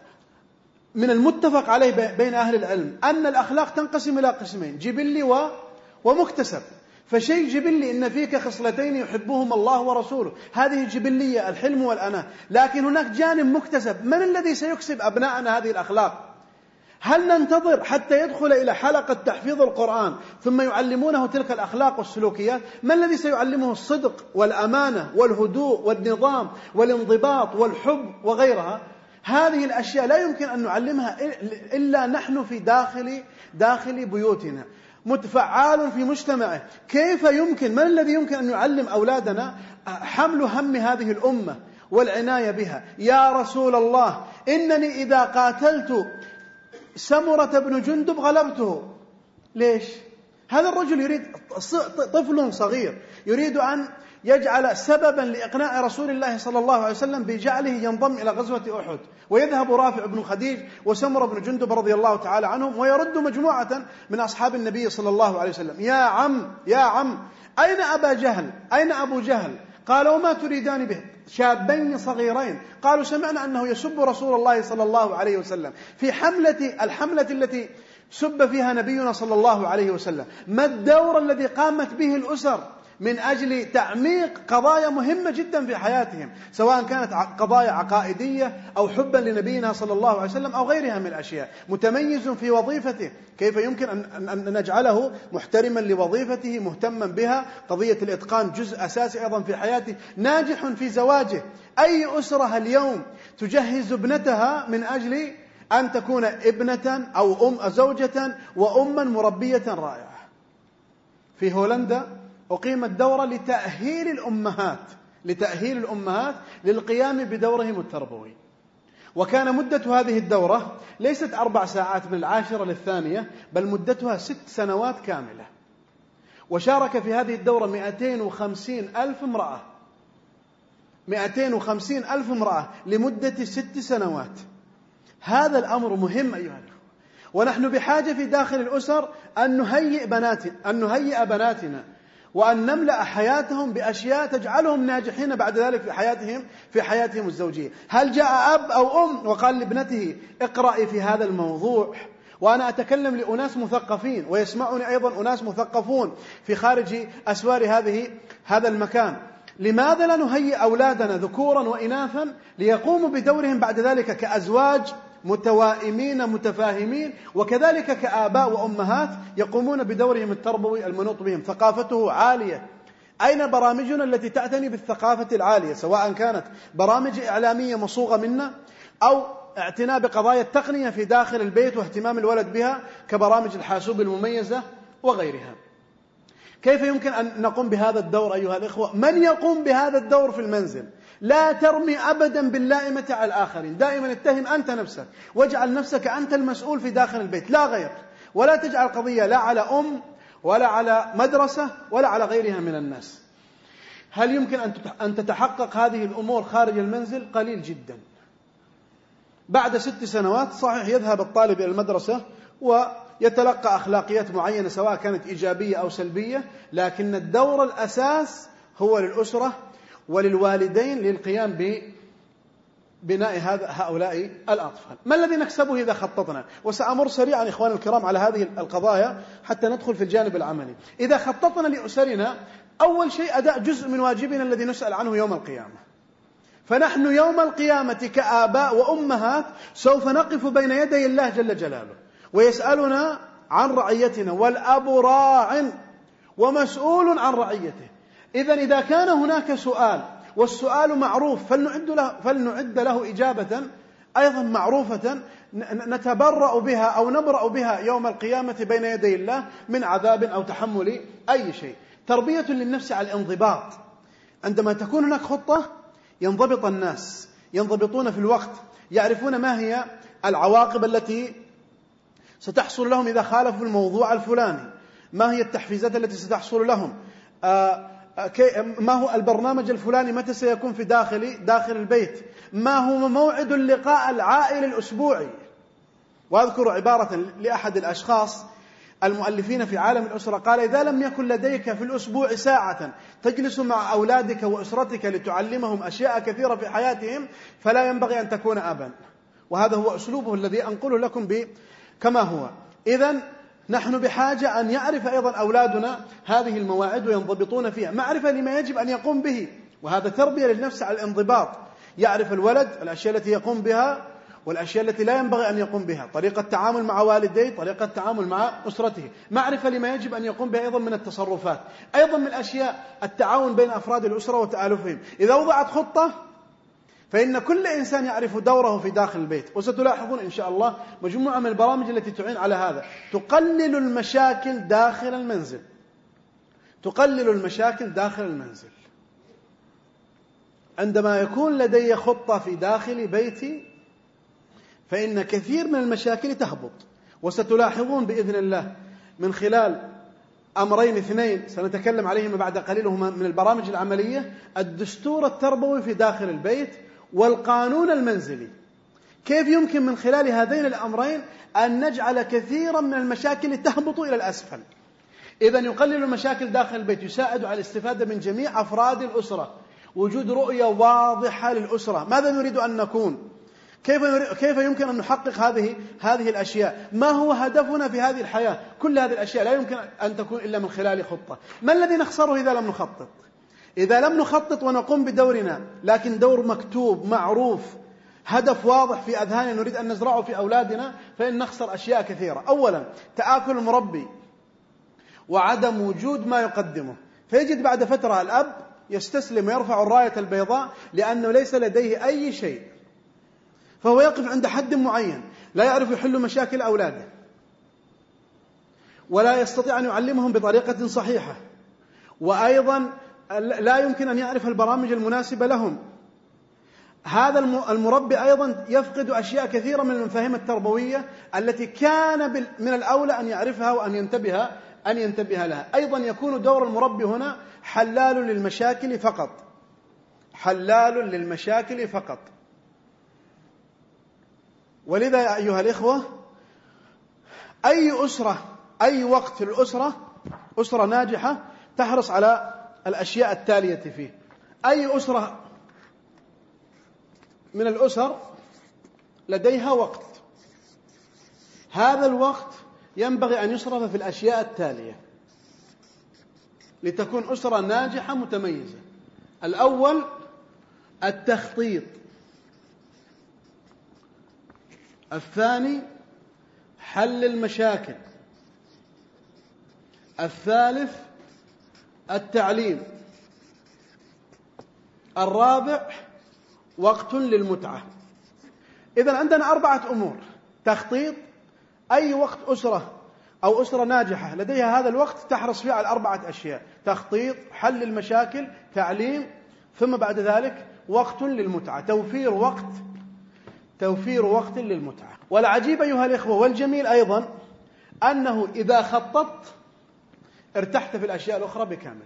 من المتفق عليه بين أهل العلم أن الأخلاق تنقسم إلى قسمين، جبلي ومكتسب؟ فشيء جبلي إن فيك خصلتين يحبهما الله ورسوله، هذه جبلية، الحلم والأناة. لكن هناك جانب مكتسب، من الذي سيكسب أبناءنا هذه الأخلاق؟ هل ننتظر حتى يدخل إلى حلقة تحفيظ القرآن ثم يعلمونه تلك الأخلاق والسلوكيات؟ ما الذي سيعلمه الصدق والأمانة والهدوء والنظام والانضباط والحب وغيرها؟ هذه الأشياء لا يمكن أن نعلمها إلا نحن في داخل داخل بيوتنا، متفعال في مجتمعه. كيف يمكن، من الذي يمكن أن يعلم أولادنا حمل هم هذه الأمة والعناية بها؟ يا رسول الله، إنني إذا قاتلت سمرة بن جندب غلبته. ليش؟ هذا الرجل يريد، طفل صغير يريد أن يجعل سببا لإقناع رسول الله صلى الله عليه وسلم بجعله ينضم إلى غزوة أحد، ويذهب رافع بن خديج وسمرة بن جندب رضي الله تعالى عنهم، ويرد مجموعة من أصحاب النبي صلى الله عليه وسلم. يا عم يا عم أين أبا جهل؟ أين أبو جهل؟ قال وما تريدان به؟ شابين صغيرين. قالوا سمعنا أنه يسب رسول الله صلى الله عليه وسلم في حملة الحملة التي سب فيها نبينا صلى الله عليه وسلم. ما الدور الذي قامت به الأسر من أجل تعميق قضايا مهمة جدا في حياتهم، سواء كانت قضايا عقائدية أو حبا لنبينا صلى الله عليه وسلم أو غيرها من الأشياء؟ متميز في وظيفته، كيف يمكن أن نجعله محترما لوظيفته، مهتما بها، قضية الإتقان جزء أساسي أيضا في حياته، ناجح في زواجه. أي أسرة اليوم تجهز ابنتها من أجل أن تكون ابنة أو أم زوجة وأما مربية رائعة؟ في هولندا أقيمت دورة لتأهيل الأمهات لتأهيل الأمهات للقيام بدورهم التربوي، وكان مدة هذه الدورة ليست أربع ساعات من العاشرة للثانية، بل مدتها ست سنوات كاملة، وشارك في هذه الدورة مئتين وخمسين ألف امرأة مئتين وخمسين ألف امرأة لمدة ست سنوات. هذا الأمر مهم أيها الأخوة، ونحن بحاجة في داخل الأسر أن نهيئ بناتنا أن نهيئ بناتنا وأن نملأ حياتهم بأشياء تجعلهم ناجحين بعد ذلك في حياتهم في حياتهم الزوجية. هل جاء أب أو أم وقال لابنته اقرأي في هذا الموضوع؟ وأنا أتكلم لأناس مثقفين، ويسمعني أيضا أناس مثقفون في خارج أسوار هذه هذا المكان. لماذا لا نهيئ أولادنا ذكورا وإناثا ليقوموا بدورهم بعد ذلك كأزواج متوائمين متفاهمين، وكذلك كآباء وأمهات يقومون بدورهم التربوي المنوط بهم، ثقافته عالية. أين برامجنا التي تعتني بالثقافة العالية، سواء كانت برامج إعلامية مصوغة منا أو اعتناء بقضايا التقنية في داخل البيت واهتمام الولد بها كبرامج الحاسوب المميزة وغيرها؟ كيف يمكن أن نقوم بهذا الدور أيها الإخوة؟ من يقوم بهذا الدور في المنزل؟ لا ترمي أبدا باللائمة على الآخرين، دائما اتهم أنت نفسك، واجعل نفسك أنت المسؤول في داخل البيت لا غير، ولا تجعل قضية لا على أم ولا على مدرسة ولا على غيرها من الناس. هل يمكن أن تتحقق هذه الأمور خارج المنزل؟ قليل جدا. بعد ست سنوات صحيح يذهب الطالب إلى المدرسة ويتلقى أخلاقيات معينة سواء كانت إيجابية أو سلبية، لكن الدور الأساس هو للأسرة وللوالدين للقيام بناء هذا هؤلاء الأطفال. ما الذي نكسبه إذا خططنا؟ وسأمر سريعا إخواني الكرام على هذه القضايا حتى ندخل في الجانب العملي. إذا خططنا لأسرنا، أول شيء أداء جزء من واجبنا الذي نسأل عنه يوم القيامة. فنحن يوم القيامة كآباء وأمهات سوف نقف بين يدي الله جل جلاله ويسألنا عن رعيتنا، والأب راع ومسؤول عن رعيته. إذن إذا كان هناك سؤال والسؤال معروف فلنعد له, فلنعد له إجابة أيضا معروفة نتبرأ بها أو نبرأ بها يوم القيامة بين يدي الله من عذاب أو تحمل أي شيء. تربية للنفس على الانضباط. عندما تكون هناك خطة ينضبط الناس، ينضبطون في الوقت، يعرفون ما هي العواقب التي ستحصل لهم إذا خالفوا الموضوع الفلاني، ما هي التحفيزات التي ستحصل لهم، ما هو البرنامج الفلاني متى سيكون في داخل داخل البيت، ما هو موعد اللقاء العائلي الأسبوعي. وأذكر عبارة لأحد الأشخاص المؤلفين في عالم الأسرة قال: إذا لم يكن لديك في الأسبوع ساعة تجلس مع أولادك وأسرتك لتعلمهم أشياء كثيرة في حياتهم فلا ينبغي أن تكون أبا. وهذا هو أسلوبه الذي أنقله لكم كما هو. إذن نحن بحاجة أن يعرف أيضا أولادنا هذه المواعيد وينضبطون فيها، معرفة لما يجب أن يقوم به، وهذا تربية للنفس على الانضباط. يعرف الولد الأشياء التي يقوم بها والأشياء التي لا ينبغي أن يقوم بها، طريقة التعامل مع والديه، طريقة التعامل مع أسرته، معرفة لما يجب أن يقوم به أيضا من التصرفات، أيضا من الأشياء التعاون بين أفراد الأسرة وتآلفهم. إذا وضعت خطة فإن كل إنسان يعرف دوره في داخل البيت. وستلاحظون إن شاء الله مجموعة من البرامج التي تعين على هذا. تقلل المشاكل داخل المنزل، تقلل المشاكل داخل المنزل. عندما يكون لدي خطة في داخل بيتي فإن كثير من المشاكل تهبط. وستلاحظون بإذن الله من خلال أمرين اثنين سنتكلم عليهما بعد قليل، هما من البرامج العملية: الدستور التربوي في داخل البيت والقانون المنزلي. كيف يمكن من خلال هذين الأمرين أن نجعل كثيرا من المشاكل تهبط إلى الأسفل. إذن يقلل المشاكل داخل البيت، يساعد على الاستفادة من جميع أفراد الأسرة، وجود رؤية واضحة للأسرة، ماذا نريد أن نكون، كيف كيف يمكن أن نحقق هذه هذه الأشياء، ما هو هدفنا في هذه الحياة. كل هذه الأشياء لا يمكن أن تكون إلا من خلال خطة. ما الذي نخسره إذا لم نخطط؟ إذا لم نخطط ونقوم بدورنا لكن دور مكتوب معروف، هدف واضح في أذهاننا نريد أن نزرعه في أولادنا، فإن نخسر أشياء كثيرة. أولا تآكل المربي وعدم وجود ما يقدمه، فيجد بعد فترة الأب يستسلم ويرفع الراية البيضاء لأنه ليس لديه أي شيء، فهو يقف عند حد معين، لا يعرف يحل مشاكل أولاده ولا يستطيع أن يعلمهم بطريقة صحيحة، وأيضا لا يمكن أن يعرف البرامج المناسبة لهم. هذا المربي أيضا يفقد أشياء كثيرة من المفاهيم التربوية التي كان من الأولى أن يعرفها وأن ينتبه أن ينتبه لها. أيضا يكون دور المربي هنا حلال للمشاكل فقط، حلال للمشاكل فقط. ولذا يا أيها الإخوة، أي أسرة، أي وقت في الأسرة، أسرة ناجحة تحرص على الأشياء التالية فيه. أي أسرة من الأسر لديها وقت، هذا الوقت ينبغي أن يصرف في الأشياء التالية لتكون أسرة ناجحة متميزة. الأول التخطيط، الثاني حل المشاكل، الثالث التعليم، الرابع وقت للمتعة. إذن عندنا أربعة أمور: تخطيط، أي وقت أسرة أو أسرة ناجحة لديها هذا الوقت تحرص فيه على أربعة أشياء: تخطيط، حل المشاكل، تعليم، ثم بعد ذلك وقت للمتعة، توفير وقت توفير وقت للمتعة. والعجيب أيها الإخوة والجميل أيضا أنه إذا خططت ارتحت في الأشياء الأخرى بكاملها.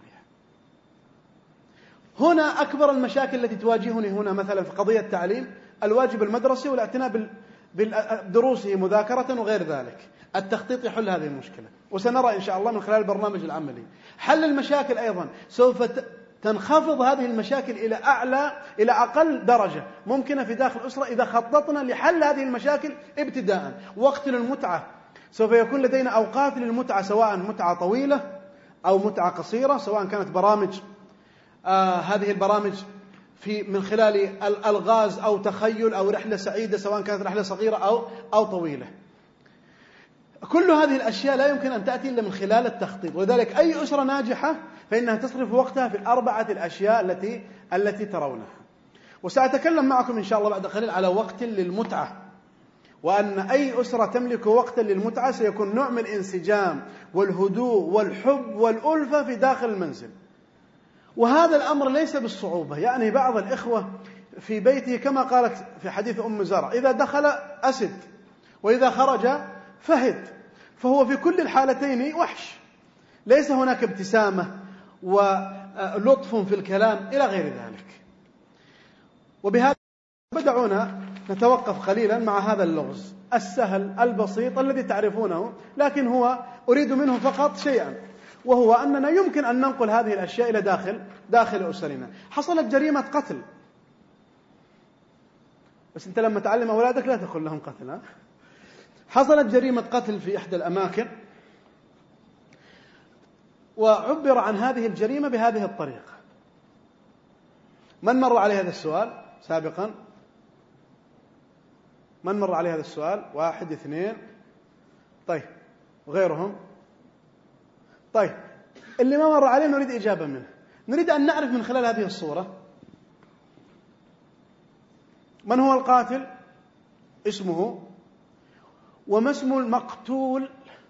هنا أكبر المشاكل التي تواجهني هنا مثلا في قضية التعليم، الواجب المدرسي والاعتناء بدروسه مذاكرة وغير ذلك. التخطيط يحل هذه المشكلة، وسنرى إن شاء الله من خلال البرنامج العملي. حل المشاكل أيضا سوف تنخفض هذه المشاكل إلى أعلى إلى أقل درجة ممكنة في داخل الأسرة إذا خططنا لحل هذه المشاكل ابتداء. وقت للمتعة، سوف يكون لدينا أوقات للمتعة، سواء متعة طويلة أو متعة قصيرة، سواء كانت برامج آه هذه البرامج في من خلال الألغاز أو تخيل أو رحلة سعيدة، سواء كانت رحلة صغيرة أو أو طويلة. كل هذه الأشياء لا يمكن أن تأتي إلا من خلال التخطيط، ولذلك أي أسرة ناجحة فإنها تصرف وقتها في الأربعة الأشياء التي التي ترونها. وسأتكلم معكم إن شاء الله بعد قليل على وقت للمتعة، وأن أي أسرة تملك وقتا للمتعة سيكون نوع من الانسجام والهدوء والحب والألفة في داخل المنزل. وهذا الأمر ليس بالصعوبة، يعني بعض الإخوة في بيته كما قالت في حديث أم زرع: إذا دخل أسد وإذا خرج فهد، فهو في كل الحالتين وحش، ليس هناك ابتسامة ولطف في الكلام إلى غير ذلك. وبهذا بدعونا نتوقف قليلا مع هذا اللغز السهل البسيط الذي تعرفونه، لكن هو أريد منه فقط شيئا، وهو أننا يمكن أن ننقل هذه الأشياء إلى داخل داخل أسرنا. حصلت جريمة قتل، بس أنت لما تعلم أولادك لا تقول لهم قتل. ها؟ حصلت جريمة قتل في إحدى الأماكن، وعبر عن هذه الجريمة بهذه الطريقة. من مر عليه هذا السؤال سابقا؟ من مر عليه هذا السؤال؟ واحد اثنين، طيب، وغيرهم؟ طيب، اللي ما مر عليه نريد إجابة منه. نريد أن نعرف من خلال هذه الصورة من هو القاتل، اسمه، وما اسم المقتول،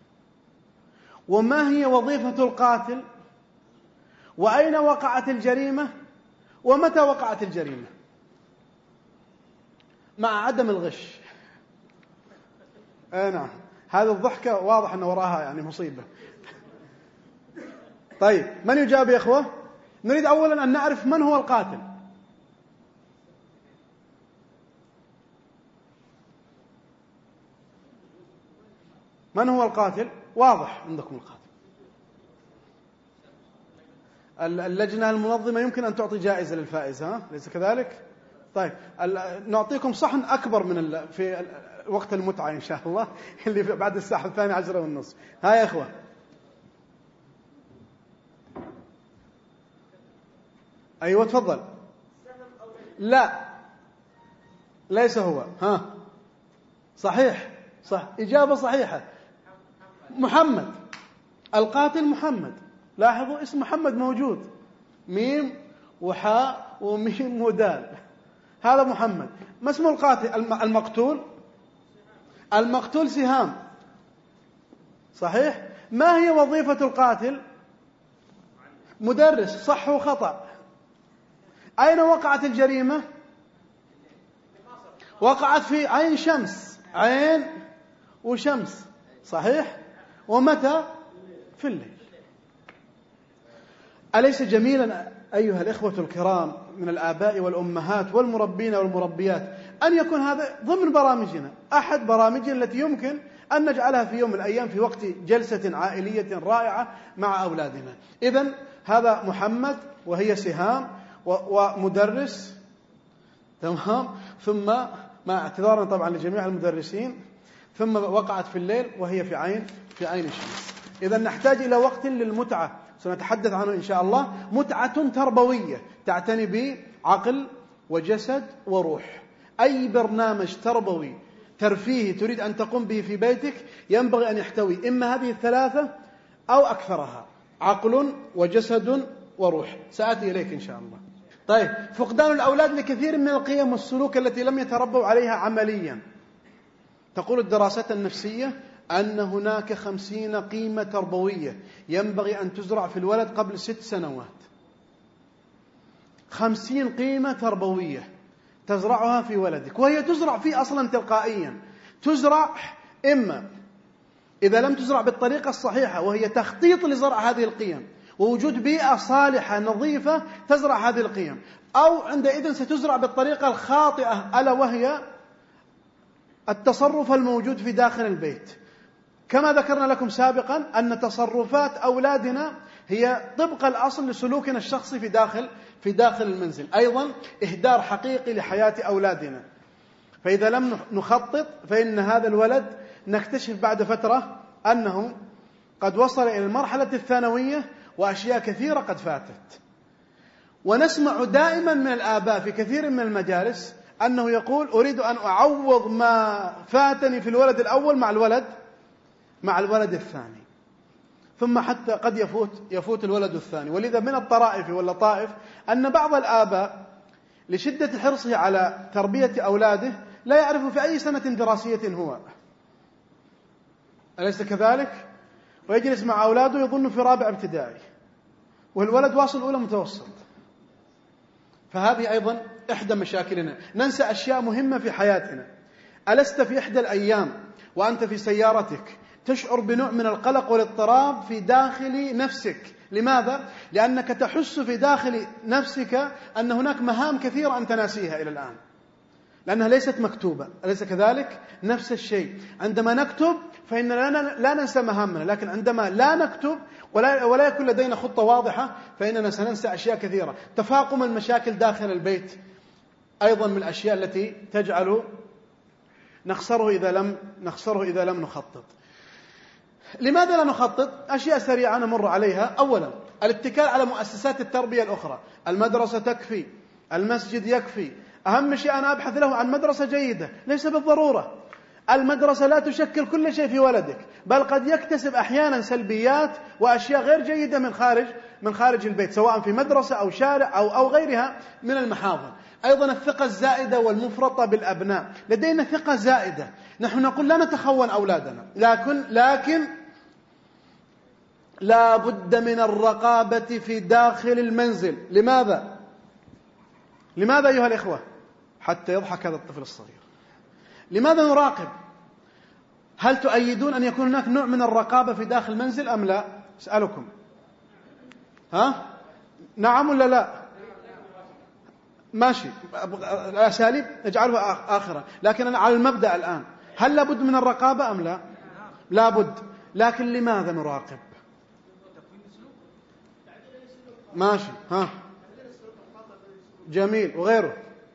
وما هي وظيفة القاتل، وأين وقعت الجريمة، ومتى وقعت الجريمة، مع عدم الغش. آه نعم، هذه الضحكة واضح أن وراها يعني مصيبة. طيب، من يجاب يا أخوة؟ نريد أولا أن نعرف من هو القاتل. من هو القاتل؟ واضح عندكم القاتل. اللجنة المنظمة يمكن أن تعطي جائزة للفائز، ها؟ ليس كذلك؟ طيب، نعطيكم صحن أكبر من في وقت المتعة إن شاء الله اللي بعد الساعة الثانية عشرة والنصف. ها يا أخوة، أيوة تفضل. لا، ليس هو. ها، صحيح، صح، إجابة صحيحة. محمد، القاتل محمد. لاحظوا اسم محمد موجود، ميم وحاء وميم ودال، هذا محمد. ما اسم القاتل؟ المقتول. المقتول سهام، صحيح. ما هي وظيفة القاتل؟ مدرس، صح وخطأ. أين وقعت الجريمة؟ وقعت في عين شمس، عين وشمس، صحيح. ومتى؟ في الليل. أليس جميلا أيها الإخوة الكرام من الآباء والأمهات والمربين والمربيات أن يكون هذا ضمن برامجنا، أحد برامجنا التي يمكن أن نجعلها في يوم من الأيام في وقت جلسة عائلية رائعة مع أولادنا. إذن هذا محمد وهي سهام ومدرس، تمام، ثم مع اعتذارنا طبعا لجميع المدرسين، ثم وقعت في الليل وهي في عين في عين الشمس. إذن نحتاج إلى وقت للمتعة، سنتحدث عنه إن شاء الله. متعة تربوية تعتني بعقل وجسد وروح. أي برنامج تربوي ترفيهي تريد أن تقوم به في بيتك ينبغي أن يحتوي إما هذه الثلاثة أو أكثرها: عقل وجسد وروح. سآتي إليك إن شاء الله. طيب، فقدان الأولاد لكثير من القيم والسلوك التي لم يتربوا عليها عمليا. تقول الدراسات النفسية أن هناك خمسين قيمة تربوية ينبغي أن تزرع في الولد قبل ست سنوات. خمسين قيمة تربوية تزرعها في ولدك، وهي تزرع فيه أصلا تلقائيا. تزرع إما إذا لم تزرع بالطريقة الصحيحة، وهي تخطيط لزرع هذه القيم ووجود بيئة صالحة نظيفة تزرع هذه القيم، أو عندئذ ستزرع بالطريقة الخاطئة، ألا وهي التصرف الموجود في داخل البيت. كما ذكرنا لكم سابقا أن تصرفات أولادنا هي طبق الأصل لسلوكنا الشخصي في داخل في داخل المنزل. أيضا إهدار حقيقي لحياة أولادنا، فإذا لم نخطط فإن هذا الولد نكتشف بعد فترة أنه قد وصل إلى المرحلة الثانوية وأشياء كثيرة قد فاتت. ونسمع دائما من الآباء في كثير من المجالس أنه يقول أريد أن أعوض ما فاتني في الولد الأول مع الولد مع الولد الثاني، ثم حتى قد يفوت يفوت الولد الثاني. ولذا من الطرائف واللطائف أن بعض الآباء لشدة حرصه على تربية أولاده لا يعرف في أي سنة دراسية هو، أليس كذلك؟ ويجلس مع أولاده يظن في رابع ابتدائي والولد واصل أولى متوسط. فهذه أيضا إحدى مشاكلنا، ننسى أشياء مهمة في حياتنا. ألست في إحدى الأيام وأنت في سيارتك تشعر بنوع من القلق والاضطراب في داخل نفسك؟ لماذا؟ لأنك تحس في داخل نفسك أن هناك مهام كثيرة أنت ناسيها إلى الآن، لأنها ليست مكتوبة، أليس كذلك؟ نفس الشيء عندما نكتب فإننا لا ننسى مهامنا، لكن عندما لا نكتب ولا, ولا يكون لدينا خطة واضحة فإننا سننسى أشياء كثيرة. تفاقم المشاكل داخل البيت أيضا من الأشياء التي تجعل نخسره إذا لم نخسره إذا لم نخطط. لماذا لا نخطط؟ أشياء سريعة نمر عليها. أولا الاتكال على مؤسسات التربية الأخرى، المدرسة تكفي، المسجد يكفي. أهم شيء أنا أبحث له عن مدرسة جيدة، ليس بالضرورة المدرسة لا تشكل كل شيء في ولدك، بل قد يكتسب أحيانا سلبيات وأشياء غير جيدة من خارج من خارج البيت، سواء في مدرسة أو شارع أو أو غيرها من المحاضن. أيضا الثقة الزائدة والمفرطة بالأبناء، لدينا ثقة زائدة. نحن نقول لا نتخون أولادنا، لكن لكن لا بد من الرقابة في داخل المنزل. لماذا؟ لماذا أيها الإخوة؟ حتى يضحك هذا الطفل الصغير. لماذا نراقب؟ هل تؤيدون أن يكون هناك نوع من الرقابة في داخل المنزل أم لا؟ أسألكم. ها؟ نعم ولا لا؟ ماشي، الأساليب نجعلها آخرا، لكن أنا على المبدأ الآن، هل لابد من الرقابة أم لا؟ لابد. لكن لماذا نراقب؟ ماشي، ها، جميل. وغيره؟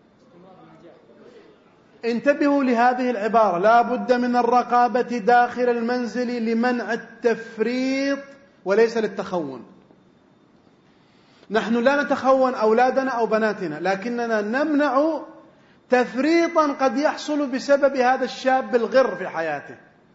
انتبهوا لهذه العبارة، لا بد من الرقابة داخل المنزل لمنع التفريط وليس للتخون. نحن لا نتخون أولادنا أو بناتنا، لكننا نمنع تفريطا قد يحصل بسبب هذا الشاب الغر في حياته.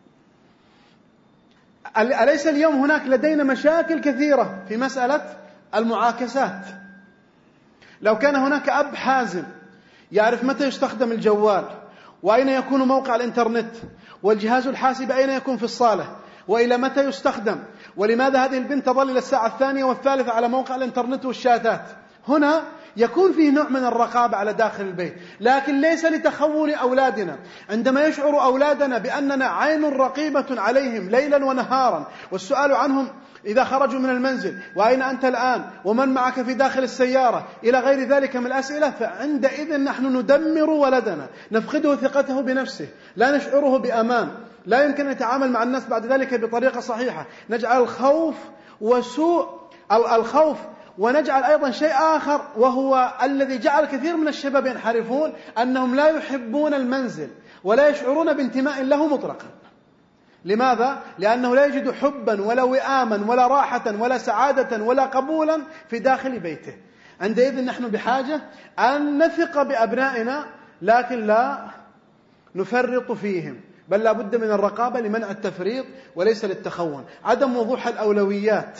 أليس اليوم هناك لدينا مشاكل كثيرة في مسألة المعاكسات؟ لو كان هناك أب حازم يعرف متى يستخدم الجوال، وأين يكون موقع الإنترنت، والجهاز الحاسب أين يكون في الصالة، وإلى متى يستخدم، ولماذا هذه البنت تظل إلى الساعة الثانية والثالثة على موقع الإنترنت والشاتات، هنا يكون فيه نوع من الرقابة على داخل البيت. لكن ليس لتخون أولادنا. عندما يشعر أولادنا بأننا عين رقيبة عليهم ليلا ونهارا، والسؤال عنهم إذا خرجوا من المنزل، وأين أنت الآن، ومن معك في داخل السيارة، إلى غير ذلك من الأسئلة، فعندئذ نحن ندمر ولدنا، نفقده ثقته بنفسه، لا نشعره بأمان، لا يمكن أن يتعامل مع الناس بعد ذلك بطريقة صحيحة. نجعل الخوف وسوء الخوف، ونجعل أيضا شيء آخر وهو الذي جعل كثير من الشباب ينحرفون، أنهم لا يحبون المنزل ولا يشعرون بانتماء له مطلقا. لماذا؟ لأنه لا يجد حبا ولا وئاما ولا راحة ولا سعادة ولا قبولا في داخل بيته. عندئذ نحن بحاجة أن نثق بأبنائنا، لكن لا نفرط فيهم، بل لا بد من الرقابة لمنع التفريط وليس للتخون. عدم وضوح الأولويات.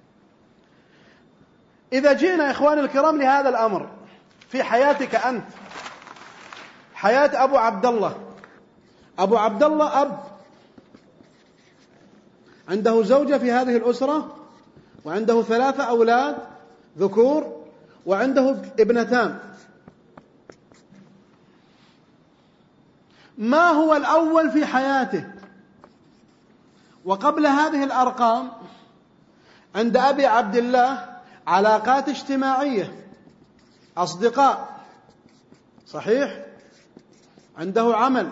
إذا جئنا إخواني الكرام لهذا الأمر في حياتك أنت، حياة أبو عبد الله. أبو عبد الله أب، عنده زوجة في هذه الأسرة، وعنده ثلاثة أولاد ذكور، وعنده ابنتان. ما هو الأول في حياته؟ وقبل هذه الأرقام عند أبي عبد الله علاقات اجتماعية، أصدقاء، صحيح؟ عنده عمل،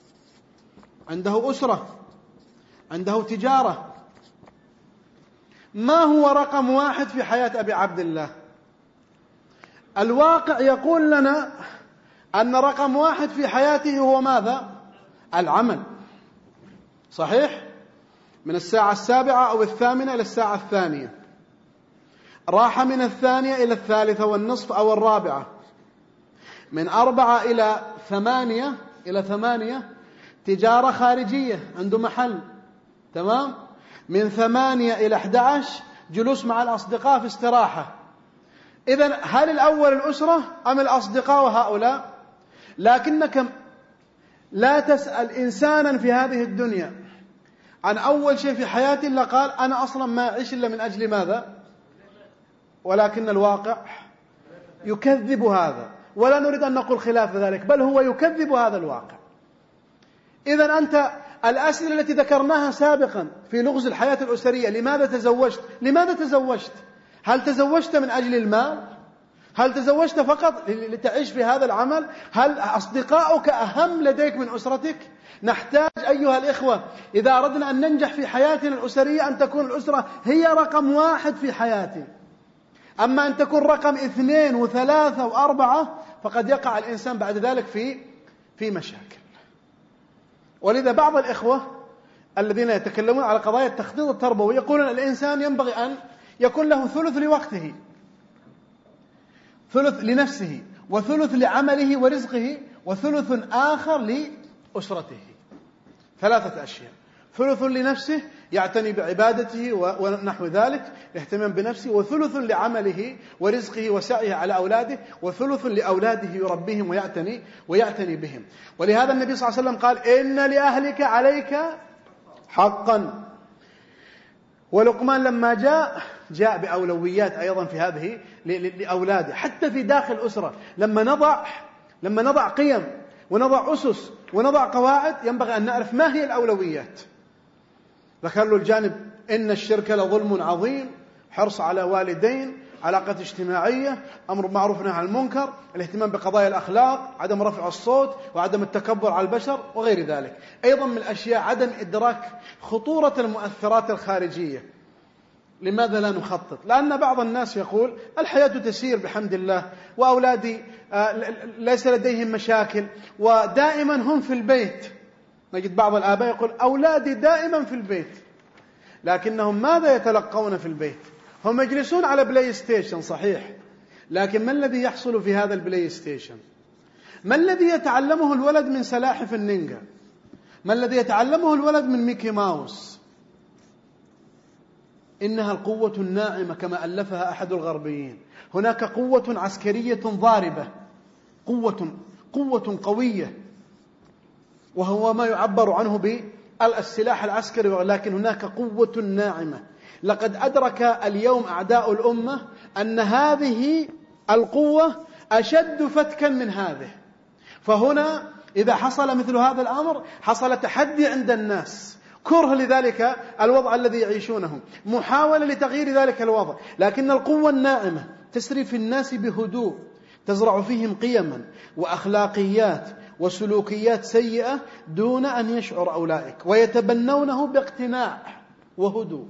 عنده أسرة، عنده تجارة. ما هو رقم واحد في حياة أبي عبد الله؟ الواقع يقول لنا أن رقم واحد في حياته هو ماذا؟ العمل. صحيح؟ من الساعة السابعة أو الثامنة إلى الساعة الثانية، راح من الثانية إلى الثالثة والنصف أو الرابعة، من أربعة إلى ثمانية إلى ثمانية تجارة خارجية، عنده محل، تمام؟ من ثمانية إلى أحد عشر جلوس مع الأصدقاء في استراحة. إذن هل الأول الأسرة أم الأصدقاء وهؤلاء؟ لكنك لا تسأل إنسانا في هذه الدنيا عن أول شيء في حياته إلا قال أنا أصلا ما أعيش إلا من أجل ماذا؟ ولكن الواقع يكذب هذا، ولا نريد أن نقول خلاف ذلك، بل هو يكذب هذا الواقع. إذن أنت الأسئلة التي ذكرناها سابقا في لغز الحياة الأسرية، لماذا تزوجت؟ لماذا تزوجت؟ هل تزوجت من أجل المال؟ هل تزوجت فقط لتعيش في هذا العمل؟ هل أصدقاؤك أهم لديك من أسرتك؟ نحتاج أيها الإخوة إذا أردنا أن ننجح في حياتنا الأسرية أن تكون الأسرة هي رقم واحد في حياتي. أما أن تكون رقم اثنين وثلاثة وأربعة فقد يقع الإنسان بعد ذلك في في مشاكل. ولذا بعض الإخوة الذين يتكلمون على قضايا التخطيط التربوي يقولون الإنسان ينبغي أن يكون له ثلث لوقته، ثلث لنفسه، وثلث لعمله ورزقه، وثلث آخر لأسرته. ثلاثة أشياء: ثلث لنفسه يعتني بعبادته ونحو ذلك، الاهتمام بنفسه، وثلث لعمله ورزقه وسعيه على أولاده، وثلث لأولاده يربيهم ويعتني ويعتني بهم. ولهذا النبي صلى الله عليه وسلم قال إن لأهلك عليك حقا. ولقمان لما جاء جاء بأولويات أيضا في هذه لأولاده، حتى في داخل الأسرة لما نضع لما نضع قيم ونضع أسس ونضع قواعد ينبغي أن نعرف ما هي الأولويات. ذكر له الجانب إن الشرك لظلم عظيم، حرص على والدين، علاقة اجتماعية، أمر معروف نهي عن المنكر، الاهتمام بقضايا الأخلاق، عدم رفع الصوت وعدم التكبر على البشر وغير ذلك. أيضا من الأشياء عدم إدراك خطورة المؤثرات الخارجية. لماذا لا نخطط؟ لأن بعض الناس يقول الحياة تسير بحمد الله وأولادي ليس لديهم مشاكل ودائما هم في البيت. نجد بعض الآباء يقول أولادي دائما في البيت، لكنهم ماذا يتلقون في البيت؟ هم يجلسون على بلاي ستيشن صحيح، لكن ما الذي يحصل في هذا البلاي ستيشن؟ ما الذي يتعلمه الولد من سلاحف النينجا؟ ما الذي يتعلمه الولد من ميكي ماوس؟ إنها القوة الناعمة كما ألفها أحد الغربيين. هناك قوة عسكرية ضاربة، قوة قوة قوية، وهو ما يعبر عنه بالسلاح العسكري، ولكن هناك قوة ناعمة. لقد أدرك اليوم أعداء الأمة أن هذه القوة أشد فتكا من هذه. فهنا إذا حصل مثل هذا الأمر حصل تحدي عند الناس، كره لذلك الوضع الذي يعيشونه، محاولة لتغيير ذلك الوضع. لكن القوة الناعمة تسري في الناس بهدوء، تزرع فيهم قيما وأخلاقيات وسلوكيات سيئة دون أن يشعر أولئك، ويتبنونه باقتناع وهدوء.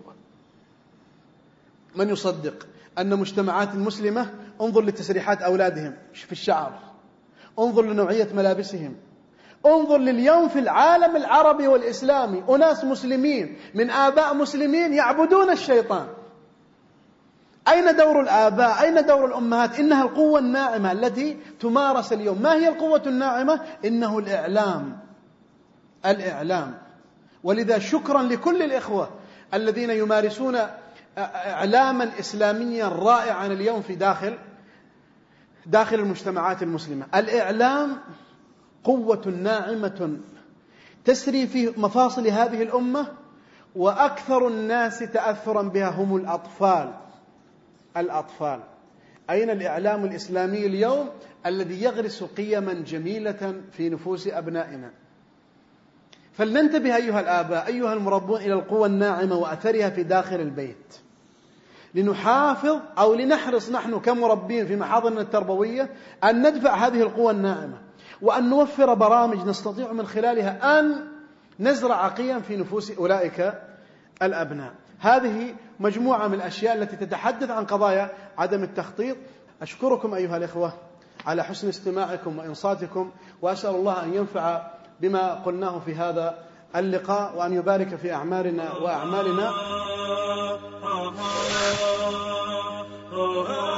من يصدق أن مجتمعات مسلمة، انظر لتسريحات أولادهم في الشعر، انظر لنوعية ملابسهم، انظر لليوم في العالم العربي والإسلامي أناس مسلمين من آباء مسلمين يعبدون الشيطان. أين دور الآباء؟ أين دور الأمهات؟ إنها القوة الناعمة التي تمارس اليوم. ما هي القوة الناعمة؟ إنه الإعلام. الإعلام. ولذا شكرا لكل الإخوة الذين يمارسون إعلاما إسلاميا رائعا اليوم في داخل داخل المجتمعات المسلمة. الإعلام قوة ناعمة تسري في مفاصل هذه الأمة، وأكثر الناس تأثرا بها هم الأطفال. الأطفال. أين الإعلام الإسلامي اليوم الذي يغرس قيما جميلة في نفوس أبنائنا؟ فلننتبه أيها الآباء أيها المربون إلى القوة الناعمة وأثرها في داخل البيت، لنحافظ أو لنحرص نحن كمربين في محاضرنا التربوية أن ندفع هذه القوة الناعمة، وأن نوفر برامج نستطيع من خلالها أن نزرع قيم في نفوس أولئك الأبناء. هذه مجموعة من الأشياء التي تتحدث عن قضايا عدم التخطيط. أشكركم أيها الإخوة على حسن استماعكم وإنصاتكم، وأسأل الله أن ينفع بما قلناه في هذا اللقاء، وأن يبارك في أعمالنا وأعمالنا.